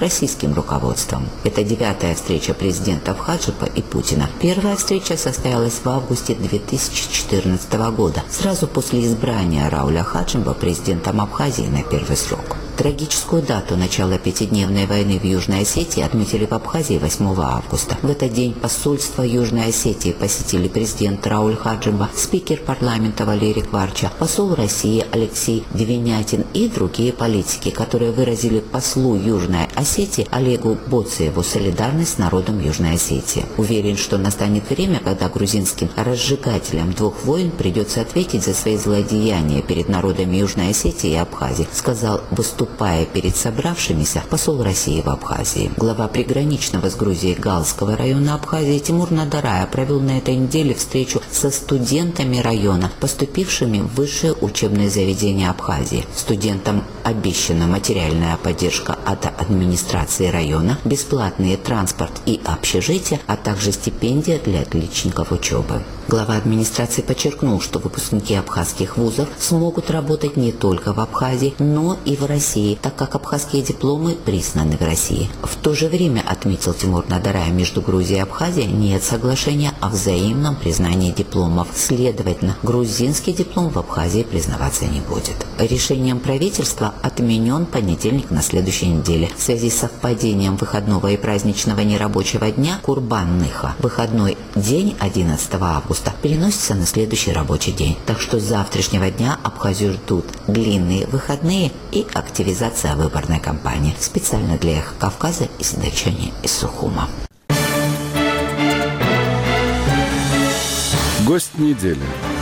грузинским руководством. Это девятая встреча президентов Хаджипа и Путина. Первая встреча состоялась в августе две тысячи четырнадцатого года, сразу после избрания Рауля Хаджипа президентом Абхазии на первый срок. Трагическую дату начала пятидневной войны в Южной Осетии отметили в Абхазии восьмого августа. В этот день посольство Южной Осетии посетили президент Рауль Хаджипа, спикер парламента Валерий Кварча, посол России Алексей Девинятин и другие политики, которые выразили послу Южной Осетии Олегу Боцееву солидарность с народом Южной Осетии. Уверен, что настанет время, когда грузинским разжигателям двух войн придется ответить за свои злодеяния перед народами Южной Осетии и Абхазии, сказал, выступая перед собравшимися, посол России в Абхазии. Глава приграничного с Грузией Галского района Абхазии Тимур Надарая провел на этой неделе встречу со студентами района, поступившими в высшие учебные заведения Абхазии. Студентам обещана материальная поддержка от администрации района, бесплатный транспорт и общежитие, а также стипендия для отличников учебы. Глава администрации подчеркнул, что выпускники абхазских вузов смогут работать не только в Абхазии, но и в России, так как абхазские дипломы признаны в России. В то же время, отметил Тимур Надарая, между Грузией и Абхазией нет соглашения о взаимном признании дипломов. Следовательно, грузинский диплом в Абхазии признаваться не будет. Решением правительства отменен понедельник на следующей неделе. В связи с совпадением выходного и праздничного нерабочего дня Курбан-Ныха, выходной день одиннадцатого августа переносится на следующий рабочий день. Так что с завтрашнего дня Абхазию ждут длинные выходные и активизация выборной кампании. Специально для Эхо Кавказа из Дачани из Сухума. Гость недели.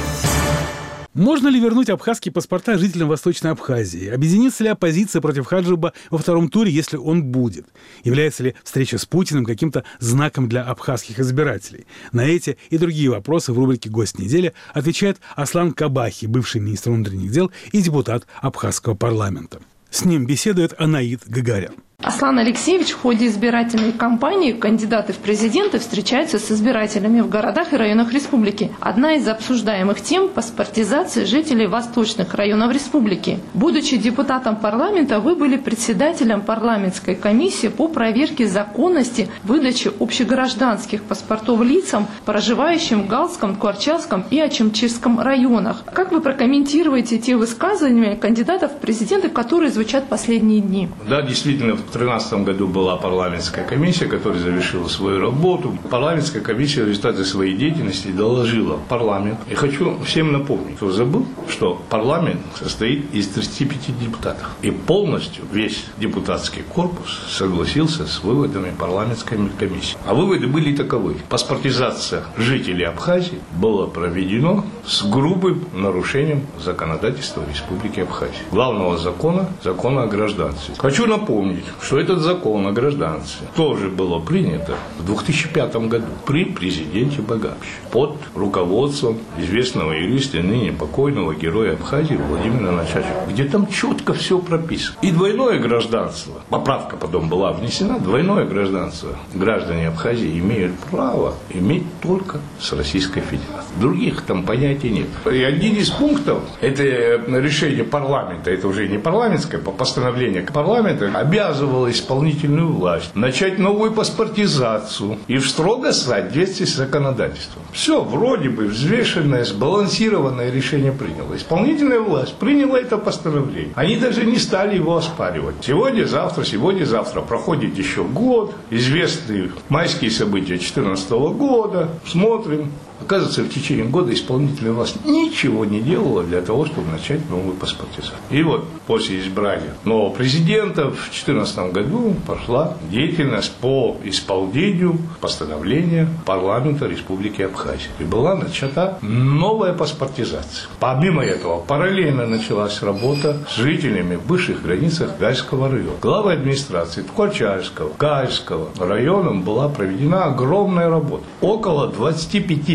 Можно ли вернуть абхазские паспорта жителям Восточной Абхазии? Объединится ли оппозиция против Хаджипа во втором туре, если он будет? Является ли встреча с Путиным каким-то знаком для абхазских избирателей? На эти и другие вопросы в рубрике «Гость недели» отвечает Аслан Кабахи, бывший министр внутренних дел и депутат абхазского парламента. С ним беседует Анаид Гагарян. Аслан Алексеевич в ходе избирательной кампании кандидаты в президенты встречаются с избирателями в городах и районах республики. Одна из обсуждаемых тем – паспортизация жителей восточных районов республики. Будучи депутатом парламента, вы были председателем парламентской комиссии по проверке законности выдачи общегражданских паспортов лицам, проживающим в Галском, Куарчалском и Ачимчирском районах. Как вы прокомментируете те высказывания кандидатов в президенты, которые звучат в последние дни? Да, действительно, в две тысячи тринадцатом году была парламентская комиссия, которая завершила свою работу. Парламентская комиссия в результате своей деятельности доложила парламент. И хочу всем напомнить, кто забыл, что парламент состоит из тридцати пяти депутатов. И полностью весь депутатский корпус согласился с выводами парламентской комиссии. А выводы были таковы. Паспортизация жителей Абхазии была проведена с грубым нарушением законодательства Республики Абхазия. Главного закона, закона о гражданстве. Хочу напомнить, что этот закон о гражданстве тоже было принято в две тысячи пятом году при президенте Багапше под руководством известного юриста, ныне покойного героя Абхазии Владимира Начачева, где там четко все прописано. И двойное гражданство, поправка потом была внесена, двойное гражданство граждане Абхазии имеют право иметь только с Российской Федерацией. Других там понятий нет. И один из пунктов, это решение парламента, это уже не парламентское, по постановлению парламента, обязывало исполнительную власть начать новую паспортизацию и в строго соответствии с законодательством. Все вроде бы взвешенное, сбалансированное решение приняло. Исполнительная власть приняла это постановление. Они даже не стали его оспаривать. Сегодня, завтра, сегодня, завтра. Проходит еще год. Известные майские события две тысячи четырнадцатого года. Смотрим. Оказывается, в течение года исполнительная власть ничего не делала для того, чтобы начать новую паспортизацию. И вот после избрания нового президента в две тысячи четырнадцатом году пошла деятельность по исполнению постановления парламента Республики Абхазия. И была начата новая паспортизация. Помимо этого, параллельно началась работа с жителями в бывших границах Гальского района. Главой администрации Ткачальского, Гальского районов была проведена огромная работа. Около двадцати пяти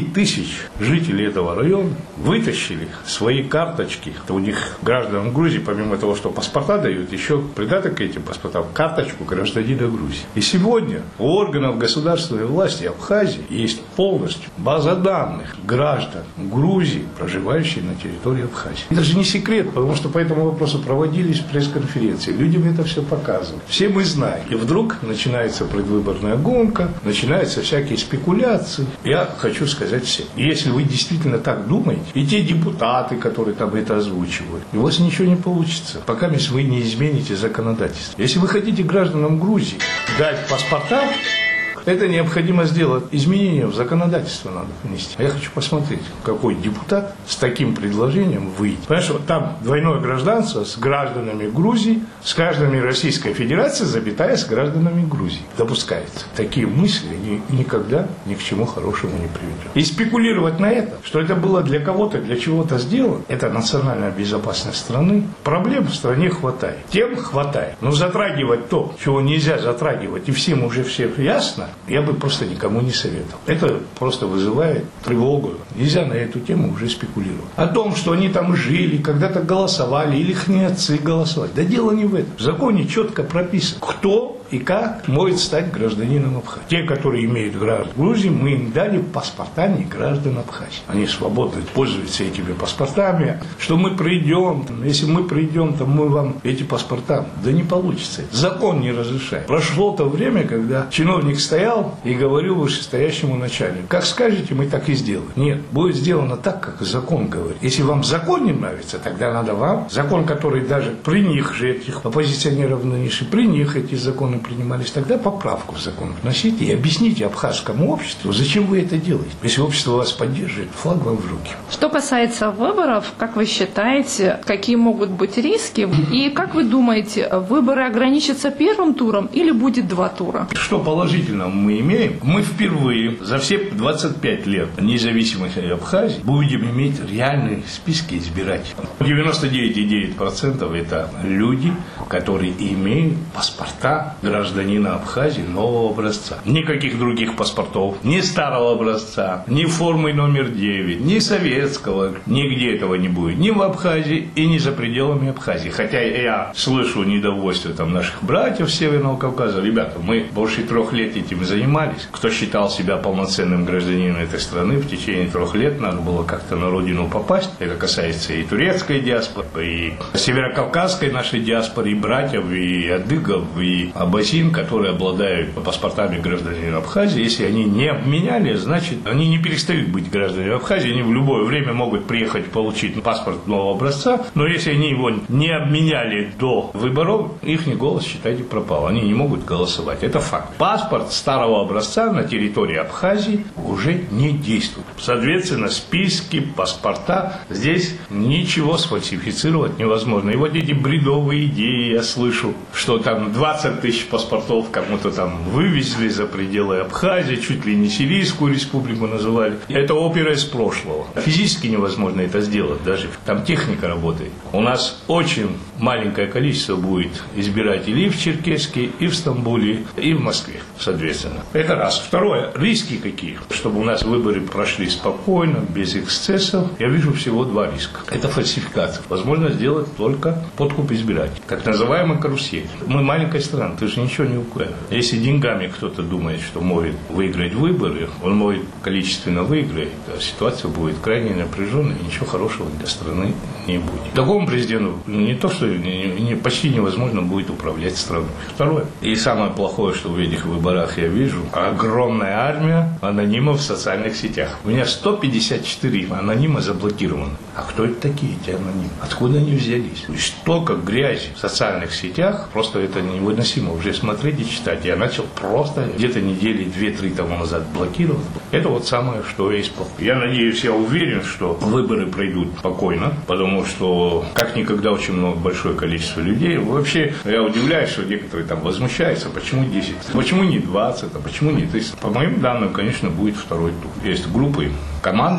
девять тысяч жителей этого района вытащили свои карточки. Это у них гражданам Грузии, помимо того, что паспорта дают, еще придаток к этим паспортам карточку гражданина Грузии. И сегодня у органов государственной власти Абхазии есть полностью база данных граждан Грузии, проживающих на территории Абхазии. Это же не секрет, потому что по этому вопросу проводились пресс-конференции. Людям это все показывают. Все мы знаем. И вдруг начинается предвыборная гонка, начинаются всякие спекуляции. Я хочу сказать всем, если вы действительно так думаете, и те депутаты, которые там это озвучивают, у вас ничего не получится, пока вы не измените законодательство. Если вы хотите гражданам Грузии дать паспорта, это необходимо сделать. Изменения в законодательство надо внести. А я хочу посмотреть, какой депутат с таким предложением выйдет. Потому что там двойное гражданство с гражданами Грузии, с гражданами Российской Федерации, запятая с гражданами Грузии. Допускается. Такие мысли они никогда ни к чему хорошему не приведут. И спекулировать на это, что это было для кого-то, для чего-то сделано, это национальная безопасность страны. Проблем в стране хватает. Тем хватает. Но затрагивать то, чего нельзя затрагивать, и всем уже все ясно, я бы просто никому не советовал. Это просто вызывает тревогу. Нельзя на эту тему уже спекулировать. О том, что они там жили, когда-то голосовали, или их не отцы голосовали. Да дело не в этом. В законе четко прописано, кто и как может стать гражданином Абхазии. Те, которые имеют граждан Грузии, мы им дали паспорта не граждан Абхазии. Они свободно пользуются этими паспортами. Что мы придем, если мы придем, то мы вам эти паспорта. Да не получится. Закон не разрешает. Прошло то время, когда чиновник стоял и говорил вышестоящему начальнику: как скажете, мы так и сделаем. Нет, будет сделано так, как закон говорит. Если вам закон не нравится, тогда надо вам закон, который даже при них же этих оппозиционеров нынешних, при них эти законы принимались, тогда поправку в закон вносите и объясните абхазскому обществу, зачем вы это делаете. Если общество вас поддерживает, флаг вам в руки. Что касается выборов, как вы считаете, какие могут быть риски? И как вы думаете, выборы ограничатся первым туром или будет два тура? Что положительного мы имеем? Мы впервые за все двадцать пять лет независимости Абхазии будем иметь реальные списки избирателей. девяносто девять целых девять десятых процента это люди, которые имеют паспорта гражданина Абхазии нового образца. Никаких других паспортов, ни старого образца, ни формы номер девять, ни советского, нигде этого не будет. Ни в Абхазии и ни за пределами Абхазии. Хотя я слышу недовольство там наших братьев Северного Кавказа. Ребята, мы больше трех лет этим занимались. Кто считал себя полноценным гражданином этой страны, в течение трех лет надо было как-то на родину попасть. Это касается и турецкой диаспоры, и северокавказской нашей диаспоры, и братьев, и адыгов, и абазин, которые обладают паспортами гражданина Абхазии. Если они не обменяли, значит, они не перестают быть гражданами Абхазии. Они в любое время могут приехать получить паспорт нового образца, но если они его не обменяли до выборов, их голос, считайте, пропал. Они не могут голосовать. Это факт. Паспорт старого образца на территории Абхазии уже не действует. Соответственно, списки, паспорта, здесь ничего сфальсифицировать невозможно. И вот эти бредовые идеи, я слышу, что там двадцать тысяч паспортов кому-то там вывезли за пределы Абхазии, чуть ли не Сирийскую республику называли. Это опера из прошлого. Физически невозможно это сделать, даже там техника работает. У нас очень маленькое количество будет избирателей и в Черкесске, и в Стамбуле, и в Москве, соответственно. Это раз. Второе. Риски какие? Чтобы у нас выборы прошли спокойно, без эксцессов, я вижу всего два риска. Это фальсификация. Возможно сделать только подкуп избирателей. Так называемый карусель. Мы маленькая страна, ты же ничего не укладываешь. Если деньгами кто-то думает, что может выиграть выборы, он может количественно выиграть, то ситуация будет крайне напряженной, и ничего хорошего для страны не будет. Такому президенту не то, что не, не, почти невозможно будет управлять страной. Второе. И самое плохое, что в этих выборах я вижу, огромная армия анонимов в социальных сетях. У меня сто пятьдесят четыре анонима заблокированы. А кто это такие, эти анонимы? Откуда они взялись? То есть столько грязи в социальных сетях, просто это невыносимо уже смотреть и читать. Я начал просто где-то недели две-три тому назад блокировать. Это вот самое, что я исполнил. Я надеюсь, я уверен, что выборы пройдут спокойно, потому что как никогда очень много, большое количество людей. Вообще, я удивляюсь, что некоторые там возмущаются, почему десять, почему не двадцать, а почему не тридцать. По моим данным, конечно, будет второй тур. Есть группы, команды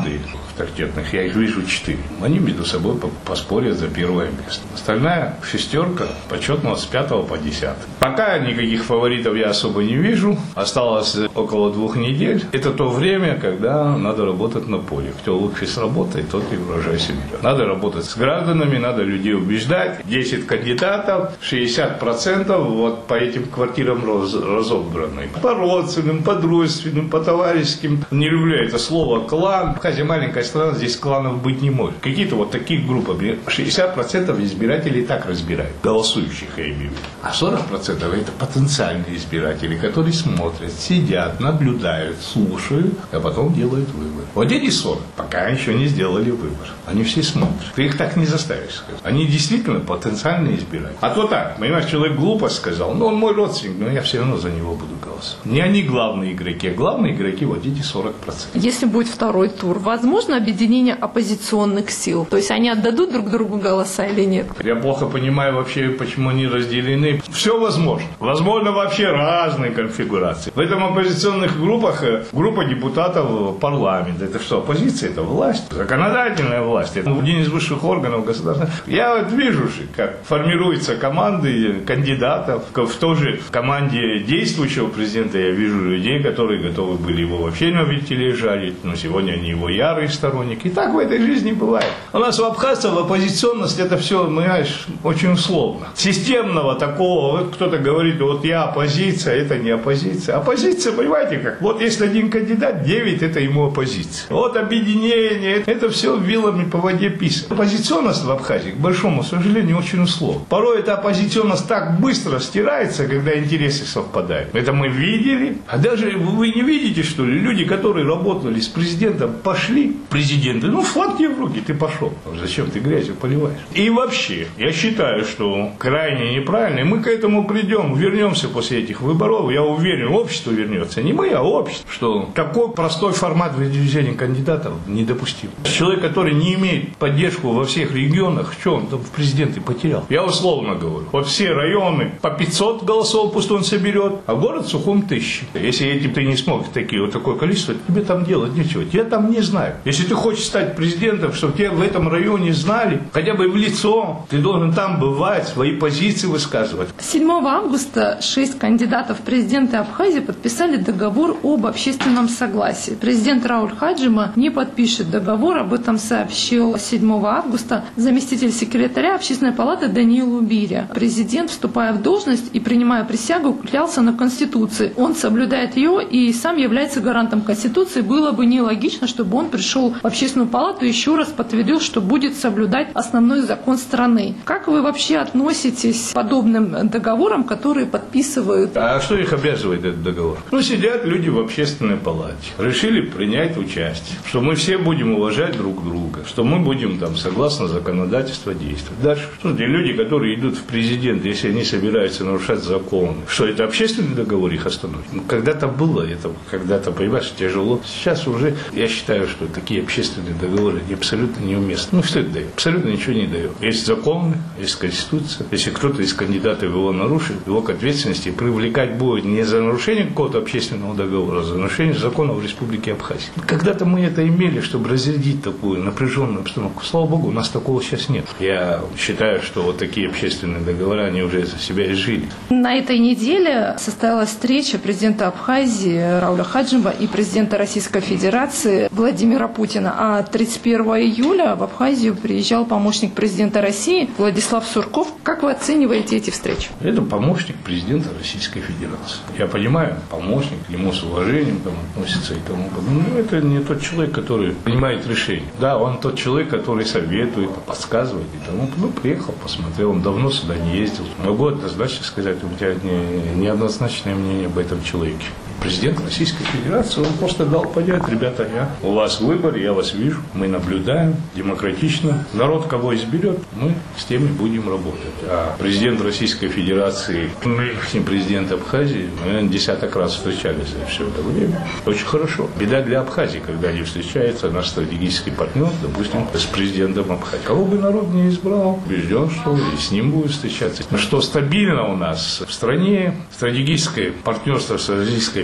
авторитетных, я их вижу четыре. Они между собой поспорят за первое место. Остальная шестерка почетного с пятого по десятый. Пока никаких фаворитов я особо не вижу. Осталось около двух недель. Это то время, когда надо работать на поле. Кто лучше сработает, тот и урожай соберет. Надо работать с гражданами, надо людей убеждать. десять кандидатов, шестьдесят процентов вот по этим квартирам раз, разобраны. По родственным, по дружественным, по товарищеским. Не люблю это слово клан. Хотя маленькая страна, здесь кланов быть не может. Какие-то вот таких группы. шестьдесят процентов избирателей так разбирают. Голосующих, я имею в виду. А сорок процентов это потенциальные избиратели, которые смотрят, сидят, наблюдают, слушают, а потом делают выбор. Вот эти сорок пока еще не сделали выбор. Они все смотрят. Ты их так не заставишь сказать. Они действительно потенциальные избиратели. А то так, понимаешь, человек глупость сказал, ну он мой родственник, но я все равно за него буду голосовать. Не они главные игроки, а главные игроки вот эти сорок процентов. Если будет второй тур, возможно объединение оппозиционных сил? То есть они отдадут друг другу голоса или нет? Я плохо понимаю вообще, почему они разделены. Все возможно. Возможно вообще разные конфигурации. В этом оппозиционных группах группа депутатов парламента. Это что, оппозиция? Это власть. Законодательная власть. Это один из высших органов государства. Я вот вижу, как формируются команды кандидатов. В той же команде действующего президента я вижу людей, которые готовы были его вообще на вертеле жарить. Но сегодня они его ярые сторонники. И так в этой жизни бывает. У нас у абхазцев оппозиционность это все, понимаешь, очень условно. Системного такого, вот кто-то говорит, вот я оппозиция, это не оппозиция. Оппозиция, понимаете как? Вот если один кандидат, девять это ему оппозиция. Вот объединение, это все вилами по воде писано. Оппозиционность в Абхазии, к большому сожалению, очень условно. Порой эта оппозиционность так быстро стирается, когда интересы совпадают. Это мы видели. А даже вы не видите, что ли, люди, которые работали с президентом, пошли президенты, ну флаг тебе в руки, ты пошел. Зачем ты грязью поливаешь? И вообще, я считаю, что крайне неправильно, и мы к этому придем, вернемся после этих выборов, я уверен, общество вернется, не мы, а общество, что такой простой формат выдвижения кандидатов недопустим. Человек, который не имеет поддержку во всех регионах, что он там в президенты потерял? Я условно говорю, вот все районы по пятьсот голосов пусть он соберет, а город Сухум тысячи. Если этим ты не смог такие, вот такое количество, тебе там делать нечего, тебя там не знаю. Если ты хочешь стать президентом, чтобы тебя в этом районе знали, хотя бы в лицо, ты должен там бывать, свои позиции высказывать. седьмого августа шесть кандидатов в президенты Абхазии подписали договор об общественном согласии. Президент Рауль Хаджима не подпишет договор, об этом сообщил седьмого августа заместитель секретаря Общественной палаты Даниил Убиря. Президент, вступая в должность и принимая присягу, клялся на Конституции. Он соблюдает ее и сам является гарантом Конституции. Было бы нелогично, чтобы он пришел в Общественную палату и еще раз подтвердил, что будет соблюдать основной закон страны. Как вы вообще относитесь к подобным договорам, которые подписывают? А что их обязывает этот договор? Ну, сидят люди в Общественной палате, решили принять участие, что мы все будем уважать друг друга, что мы будем там согласно законодательству действовать. Дальше, что те люди, которые идут в президент, если они собираются нарушать закон, что это общественный договор их остановит? Ну, когда-то было это, когда-то, понимаешь, тяжело. Сейчас уже, я считаю, что такие общественные договоры абсолютно неуместны. Ну, что это дает? Абсолютно ничего не дает. Есть законы, есть Конституция. Если кто-то из кандидатов его нарушит, его к ответственности привлекать будет не за нарушение какого-то общественного договора, а за нарушение законов в Республике Абхазия. Когда-то мы это имели, чтобы разрядить такую напряженную обстановку. Слава Богу, у нас такого сейчас нет. Я считаю, что вот такие общественные договора, они уже за себя изжили. На этой неделе состоялась встреча президента Абхазии Рауля Хаджима и президента Российской Федерации Владимира Путина. А тридцать первого июля в Абхазию приезжал помощник президента России Владислав Сурков. Как вы оцениваете эти встречи? Это помощник президента Российской Федерации. Я понимаю, помощник, к нему с уважением там относится и тому подобное. Но это не тот человек, который принимает решения. Да, он тот человек, который советует, подсказывает и тому подобное. Ну, приехал, посмотрел, он давно сюда не ездил. Могу однозначно сказать, у меня не, неоднозначное мнение об этом человеке. Президент Российской Федерации, он просто дал понять, ребята, я, у вас выбор, я вас вижу, мы наблюдаем демократично. Народ кого изберет, мы с теми будем работать. А президент Российской Федерации, нынешний президент Абхазии, мы, наверное, десяток раз встречались за все это время. Очень хорошо. Беда для Абхазии, когда не встречается наш стратегический партнер, допустим, с президентом Абхазии. Кого бы народ не избрал, убежден, что и с ним будет встречаться. Что стабильно у нас в стране, стратегическое партнерство с Российской Федерацией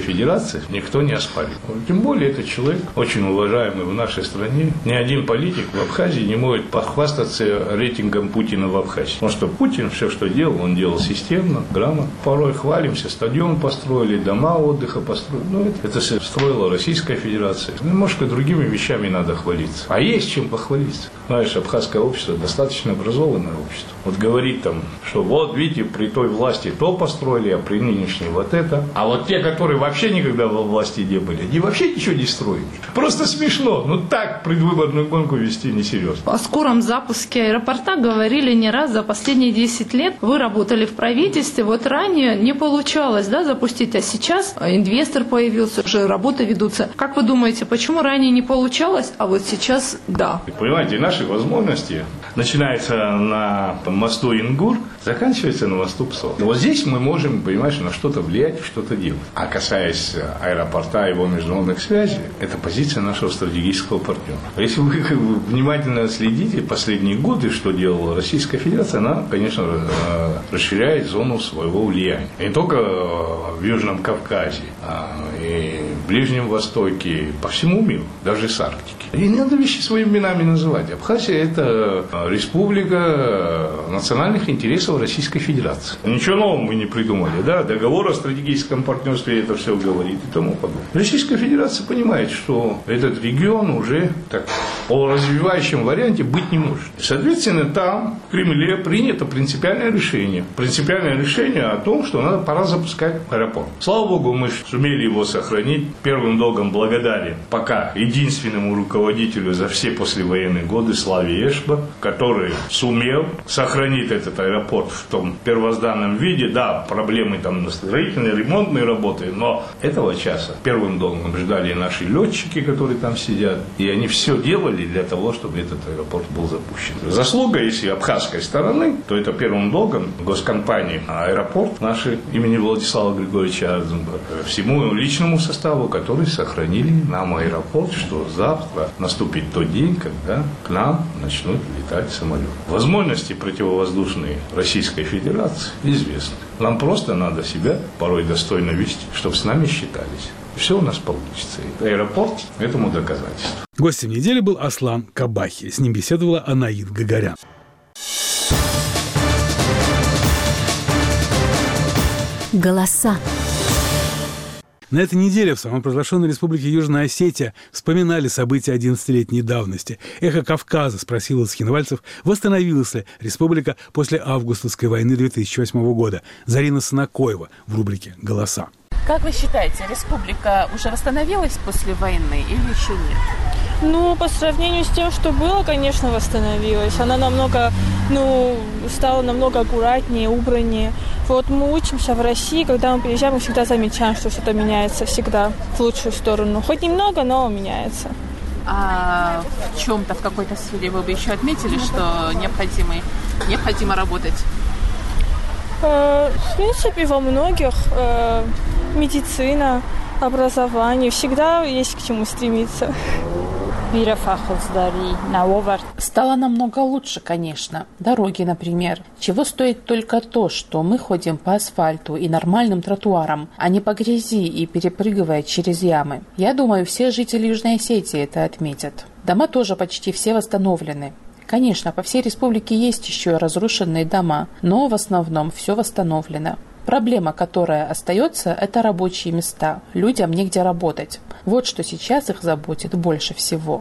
Федерации никто не оспаривает. Тем более этот человек очень уважаемый в нашей стране. Ни один политик в Абхазии не может похвастаться рейтингом Путина в Абхазии. Потому что Путин все, что делал, он делал системно, грамотно. Порой хвалимся, стадион построили, дома отдыха построили. Ну, это, это строила Российская Федерация. Немножко другими вещами надо хвалиться. А есть чем похвалиться. Знаешь, абхазское общество достаточно образованное общество. Вот говорит там, что вот, видите, при той власти то построили, а при нынешней вот это. А вот те, которые вообще никогда во власти не были, они вообще ничего не строили. Просто смешно. Ну так предвыборную гонку вести несерьезно. О скором запуске аэропорта говорили не раз за последние десять лет. Вы работали в правительстве, вот ранее не получалось, да, запустить, а сейчас инвестор появился, уже работы ведутся. Как вы думаете, почему ранее не получалось, а вот сейчас да? Понимаете, наши возможности начинаются на мосту Ингур, заканчивается на мосту Псо. Вот здесь мы можем, понимаешь, на что-то влиять, что-то делать. А касаясь аэропорта и его международных связей, это позиция нашего стратегического партнера. Если вы внимательно следите последние годы, что делала Российская Федерация, она, конечно, расширяет зону своего влияния. И не только в Южном Кавказе, а и в Ближнем Востоке, по всему миру, даже с Арктики. И не надо вещи своими именами называть. Абхазия – это республика национальных интересов Российской Федерации. Ничего нового мы не придумали, да? Договор о стратегическом партнерстве это все говорит и тому подобное. Российская Федерация понимает, что этот регион уже так, в полуразвивающем варианте быть не может. Соответственно, там, в Кремле, принято принципиальное решение. Принципиальное решение о том, что надо пора запускать аэропорт. Слава Богу, мы сумели его сохранить. Первым долгом благодарен пока единственному руководителю за все послевоенные годы Славе Эшба, который сумел сохранить этот аэропорт в том первозданном виде. Да, проблемы там строительные, ремонтные работы, но этого часа первым долгом ждали наши летчики, которые там сидят, и они все делали для того, чтобы этот аэропорт был запущен. Заслуга, если абхазской стороны, то это первым долгом госкомпании аэропорт нашей имени Владислава Григорьевича Арзенберга, всему личному составу, который сохранили нам аэропорт, что завтра наступит тот день, когда к нам начнут летать самолеты. Возможности противовоздушные Российской Федерации известны. Нам просто надо себя порой достойно вести, чтобы с нами считались. Все у нас получится. И аэропорт этому доказательство. Гостем недели был Аслан Кабахи. С ним беседовала Анаид Гагарян. Голоса. На этой неделе в самопровозглашенной республике Южная Осетия вспоминали события одиннадцатилетней давности. «Эхо Кавказа» спросило схинвальцев, восстановилась ли республика после августовской войны две тысячи восьмого года. Зарина Санакоева в рубрике «Голоса». Как вы считаете, республика уже восстановилась после войны или еще нет? Ну, по сравнению с тем, что было, конечно, восстановилась. Она намного, ну, стала намного аккуратнее, убраннее. Вот мы учимся в России, когда мы приезжаем, мы всегда замечаем, что что-то меняется, всегда в лучшую сторону. Хоть немного, но меняется. А в чем-то, в какой-то сфере вы бы еще отметили, что необходимо, необходимо работать? Э, в принципе, во многих. Э, медицина, образование. Всегда есть к чему стремиться. Стало намного лучше, конечно. Дороги, например. Чего стоит только то, что мы ходим по асфальту и нормальным тротуарам, а не по грязи и перепрыгивая через ямы. Я думаю, все жители Южной Осетии это отметят. Дома тоже почти все восстановлены. Конечно, по всей республике есть еще разрушенные дома, но в основном все восстановлено. Проблема, которая остается, это рабочие места. Людям негде работать. Вот что сейчас их заботит больше всего.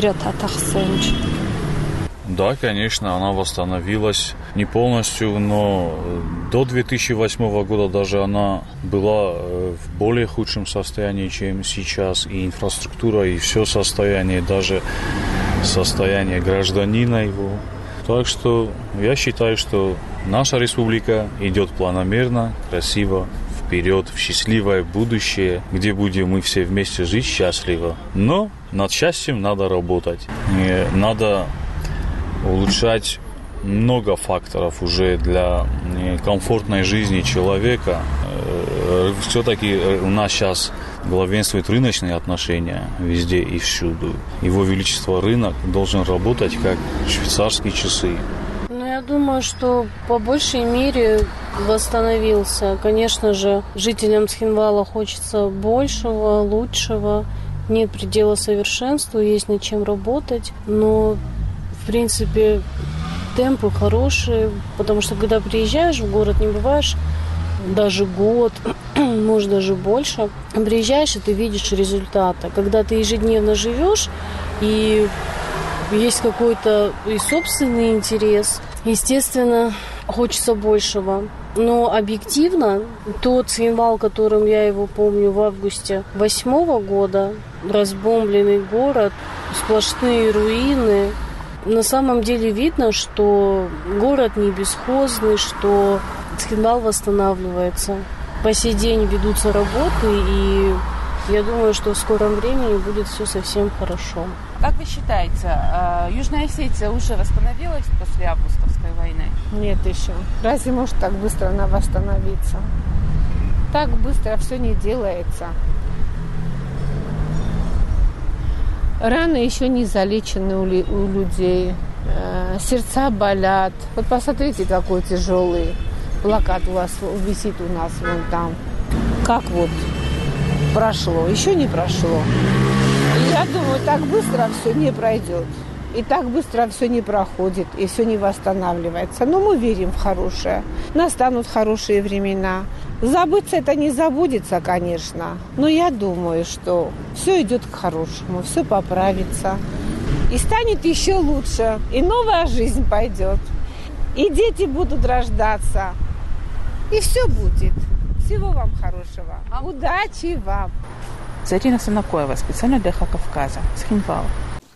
Да, конечно, она восстановилась не полностью, но до две тысячи восьмого года даже она была в более худшем состоянии, чем сейчас. И инфраструктура, и все состояние, даже состояние гражданина его. Так что я считаю, что наша республика идет планомерно, красиво, вперед, в счастливое будущее, где будем мы все вместе жить счастливо. Но над счастьем надо работать. И надо улучшать много факторов уже для комфортной жизни человека. Все-таки у нас сейчас главенствуют рыночные отношения везде и всюду. Его Величество рынок должен работать как швейцарские часы. Ну, я думаю, что по большей мере восстановился. Конечно же, жителям Цхинвала хочется большего, лучшего. Нет предела совершенству, есть над чем работать. Но, в принципе, темпы хорошие, потому что когда приезжаешь в город, не бываешь даже год, может даже больше, приезжаешь и ты видишь результаты. Когда ты ежедневно живешь и есть какой-то и собственный интерес, естественно, хочется большего. Но объективно, тот Цхинвал, которым я его помню в августе восьмого года, разбомбленный город, сплошные руины, на самом деле видно, что город не бесхозный, что Цхинвал восстанавливается. По сей день ведутся работы, и я думаю, что в скором времени будет все совсем хорошо. Как вы считаете, Южная Осетия уже восстановилась после августовской войны? Нет еще. Разве может так быстро она восстановиться? Так быстро все не делается. Раны еще не залечены у людей. Сердца болят. Вот посмотрите, какой тяжелый плакат у вас висит у нас вон там. Как вот прошло? Еще не прошло. Я думаю, так быстро все не пройдет. И так быстро все не проходит, и все не восстанавливается. Но мы верим в хорошее. Настанут хорошие времена. Забыться это не забудется, конечно. Но я думаю, что все идет к хорошему, все поправится. И станет еще лучше. И новая жизнь пойдет. И дети будут рождаться. И все будет. Всего вам хорошего. Удачи вам. Зарина Санакоева, специально для Эхо Кавказа, Цхинвал.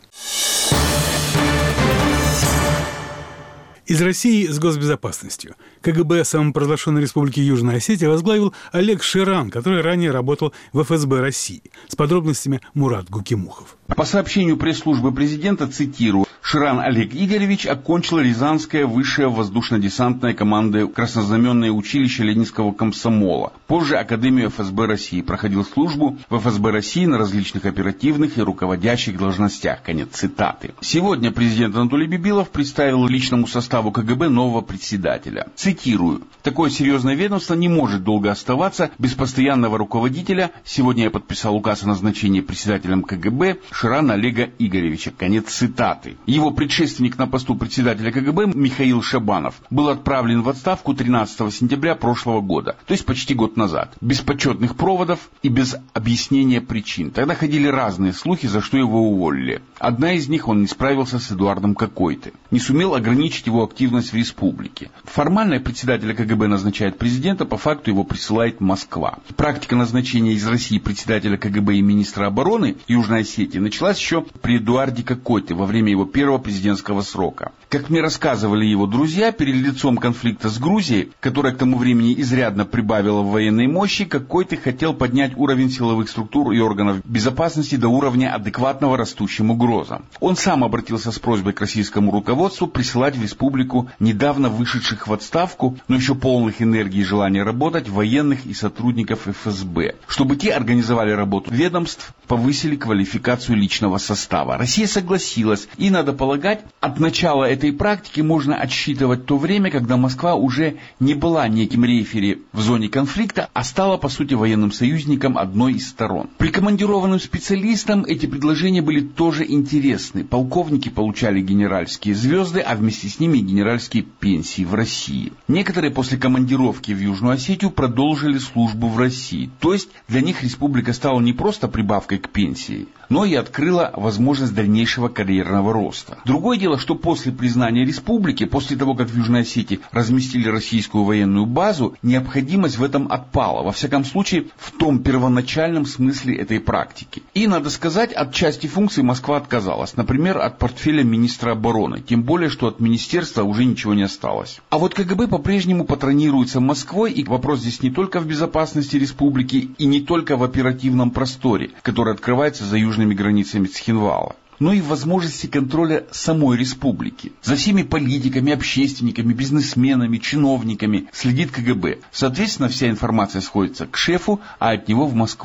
Из России с госбезопасностью. КГБ самопровозглашенной Республики Южная Осетия возглавил Олег Ширан, который ранее работал в эф эс бэ России. С подробностями Мурат Гукимухов. По сообщению пресс-службы президента, цитирую, Ширан Олег Игоревич окончил Рязанское высшее воздушно-десантное командное краснознаменное училище Ленинского комсомола. Позже Академию эф эс бэ России. Проходил службу в эф эс бэ России на различных оперативных и руководящих должностях. Конец цитаты. Сегодня президент Анатолий Бибилов представил личному составу КГБ нового председателя. Цитирую. Такое серьезное ведомство не может долго оставаться без постоянного руководителя. Сегодня я подписал указ о назначении председателем КГБ Ширана Олега Игоревича. Конец цитаты. Его предшественник на посту председателя КГБ Михаил Шабанов был отправлен в отставку тринадцатого сентября прошлого года, то есть почти год назад, без почетных проводов и без объяснения причин. Тогда ходили разные слухи, за что его уволили. Одна из них — он не справился с Эдуардом Кокойты, не сумел ограничить его активность в республике. Формально председателя КГБ назначает президент, а по факту его присылает Москва. Практика назначения из России председателя КГБ и министра обороны Южной Осетии началась еще при Эдуарде Кокойте во время его первого президентского срока. Как мне рассказывали его друзья, перед лицом конфликта с Грузией, которая к тому времени изрядно прибавила в военной мощи, Кокойте хотел поднять уровень силовых структур и органов безопасности до уровня адекватного растущим угрозам. Он сам обратился с просьбой к российскому руководству присылать в республику недавно вышедших в отставку, но еще полных энергии и желания работать военных и сотрудников эф эс бэ, чтобы те организовали работу ведомств, повысили квалификацию личного состава. Россия согласилась, и, надо полагать, от начала этой практики можно отсчитывать то время, когда Москва уже не была неким рефери в зоне конфликта, а стала, по сути, военным союзником одной из сторон. Прикомандированным специалистам эти предложения были тоже интересны. Полковники получали генеральские звезды, а вместе с ними и генеральские пенсии в России. Некоторые после командировки в Южную Осетию продолжили службу в России. То есть для них республика стала не просто прибавкой к пенсии, но и открыла возможность дальнейшего карьерного роста. Другое дело, что после признания республики, после того, как в Южной Осетии разместили российскую военную базу, необходимость в этом отпала, во всяком случае, в том первоначальном смысле этой практики. И, надо сказать, от части функций Москва отказалась, например, от портфеля министра обороны, тем более, что от министерства уже ничего не осталось. А вот КГБ по-прежнему патронируется Москвой, и вопрос здесь не только в безопасности республики и не только в оперативном просторе, который открывается за южными границами Цхинвала, но и в возможности контроля самой республики. За всеми политиками, общественниками, бизнесменами, чиновниками следит КГБ. Соответственно, вся информация сходится к шефу, а от него в Москву.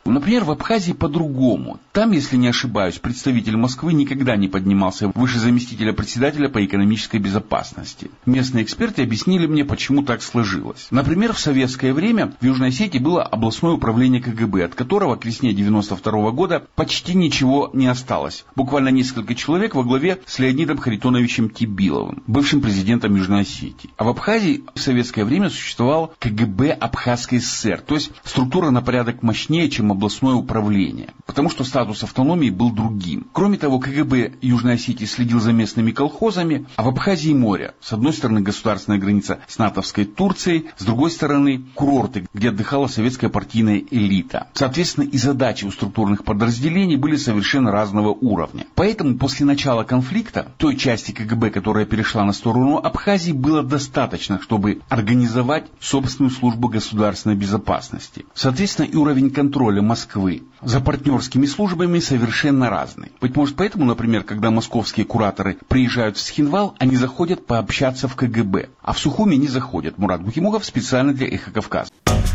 Например, в Абхазии по-другому. Там, если не ошибаюсь, представитель Москвы никогда не поднимался выше заместителя председателя по экономической безопасности. Местные эксперты объяснили мне, почему так сложилось. Например, в советское время в Южной Осетии было областное управление ка гэ бэ, от которого к весне девяносто второго года почти ничего не осталось. Буквально несколько человек во главе с Леонидом Харитоновичем Тибиловым, бывшим президентом Южной Осетии. А в Абхазии в советское время существовал ка гэ бэ Абхазской эс эс эс эр, то есть структура на порядок мощнее, чем областное управление, потому что статус автономии был другим. Кроме того, ка гэ бэ Южной Осетии следил за местными колхозами, а в Абхазии море. С одной стороны государственная граница с натовской Турцией, с другой стороны курорты, где отдыхала советская партийная элита. Соответственно, и задачи у структурных подразделений были совершенно разного уровня. Поэтому после начала конфликта той части ка гэ бэ, которая перешла на сторону Абхазии, было достаточно, чтобы организовать собственную службу государственной безопасности. Соответственно, и уровень контроля Москвы за партнерскими службами совершенно разный. Быть может, поэтому, например, когда московские кураторы приезжают в Схинвал, они заходят пообщаться в ка гэ бэ, а в Сухуми не заходят. Мурат Бухимогов специально для «Эхо Кавказа».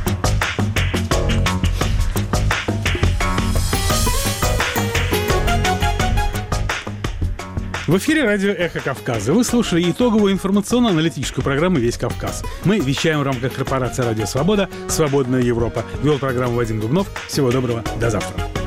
В эфире радио «Эхо Кавказа». Вы слушали итоговую информационно-аналитическую программу «Весь Кавказ». Мы вещаем в рамках корпорации «Радио Свобода», «Свободная Европа». Вел программу Вадим Дубнов. Всего доброго. До завтра.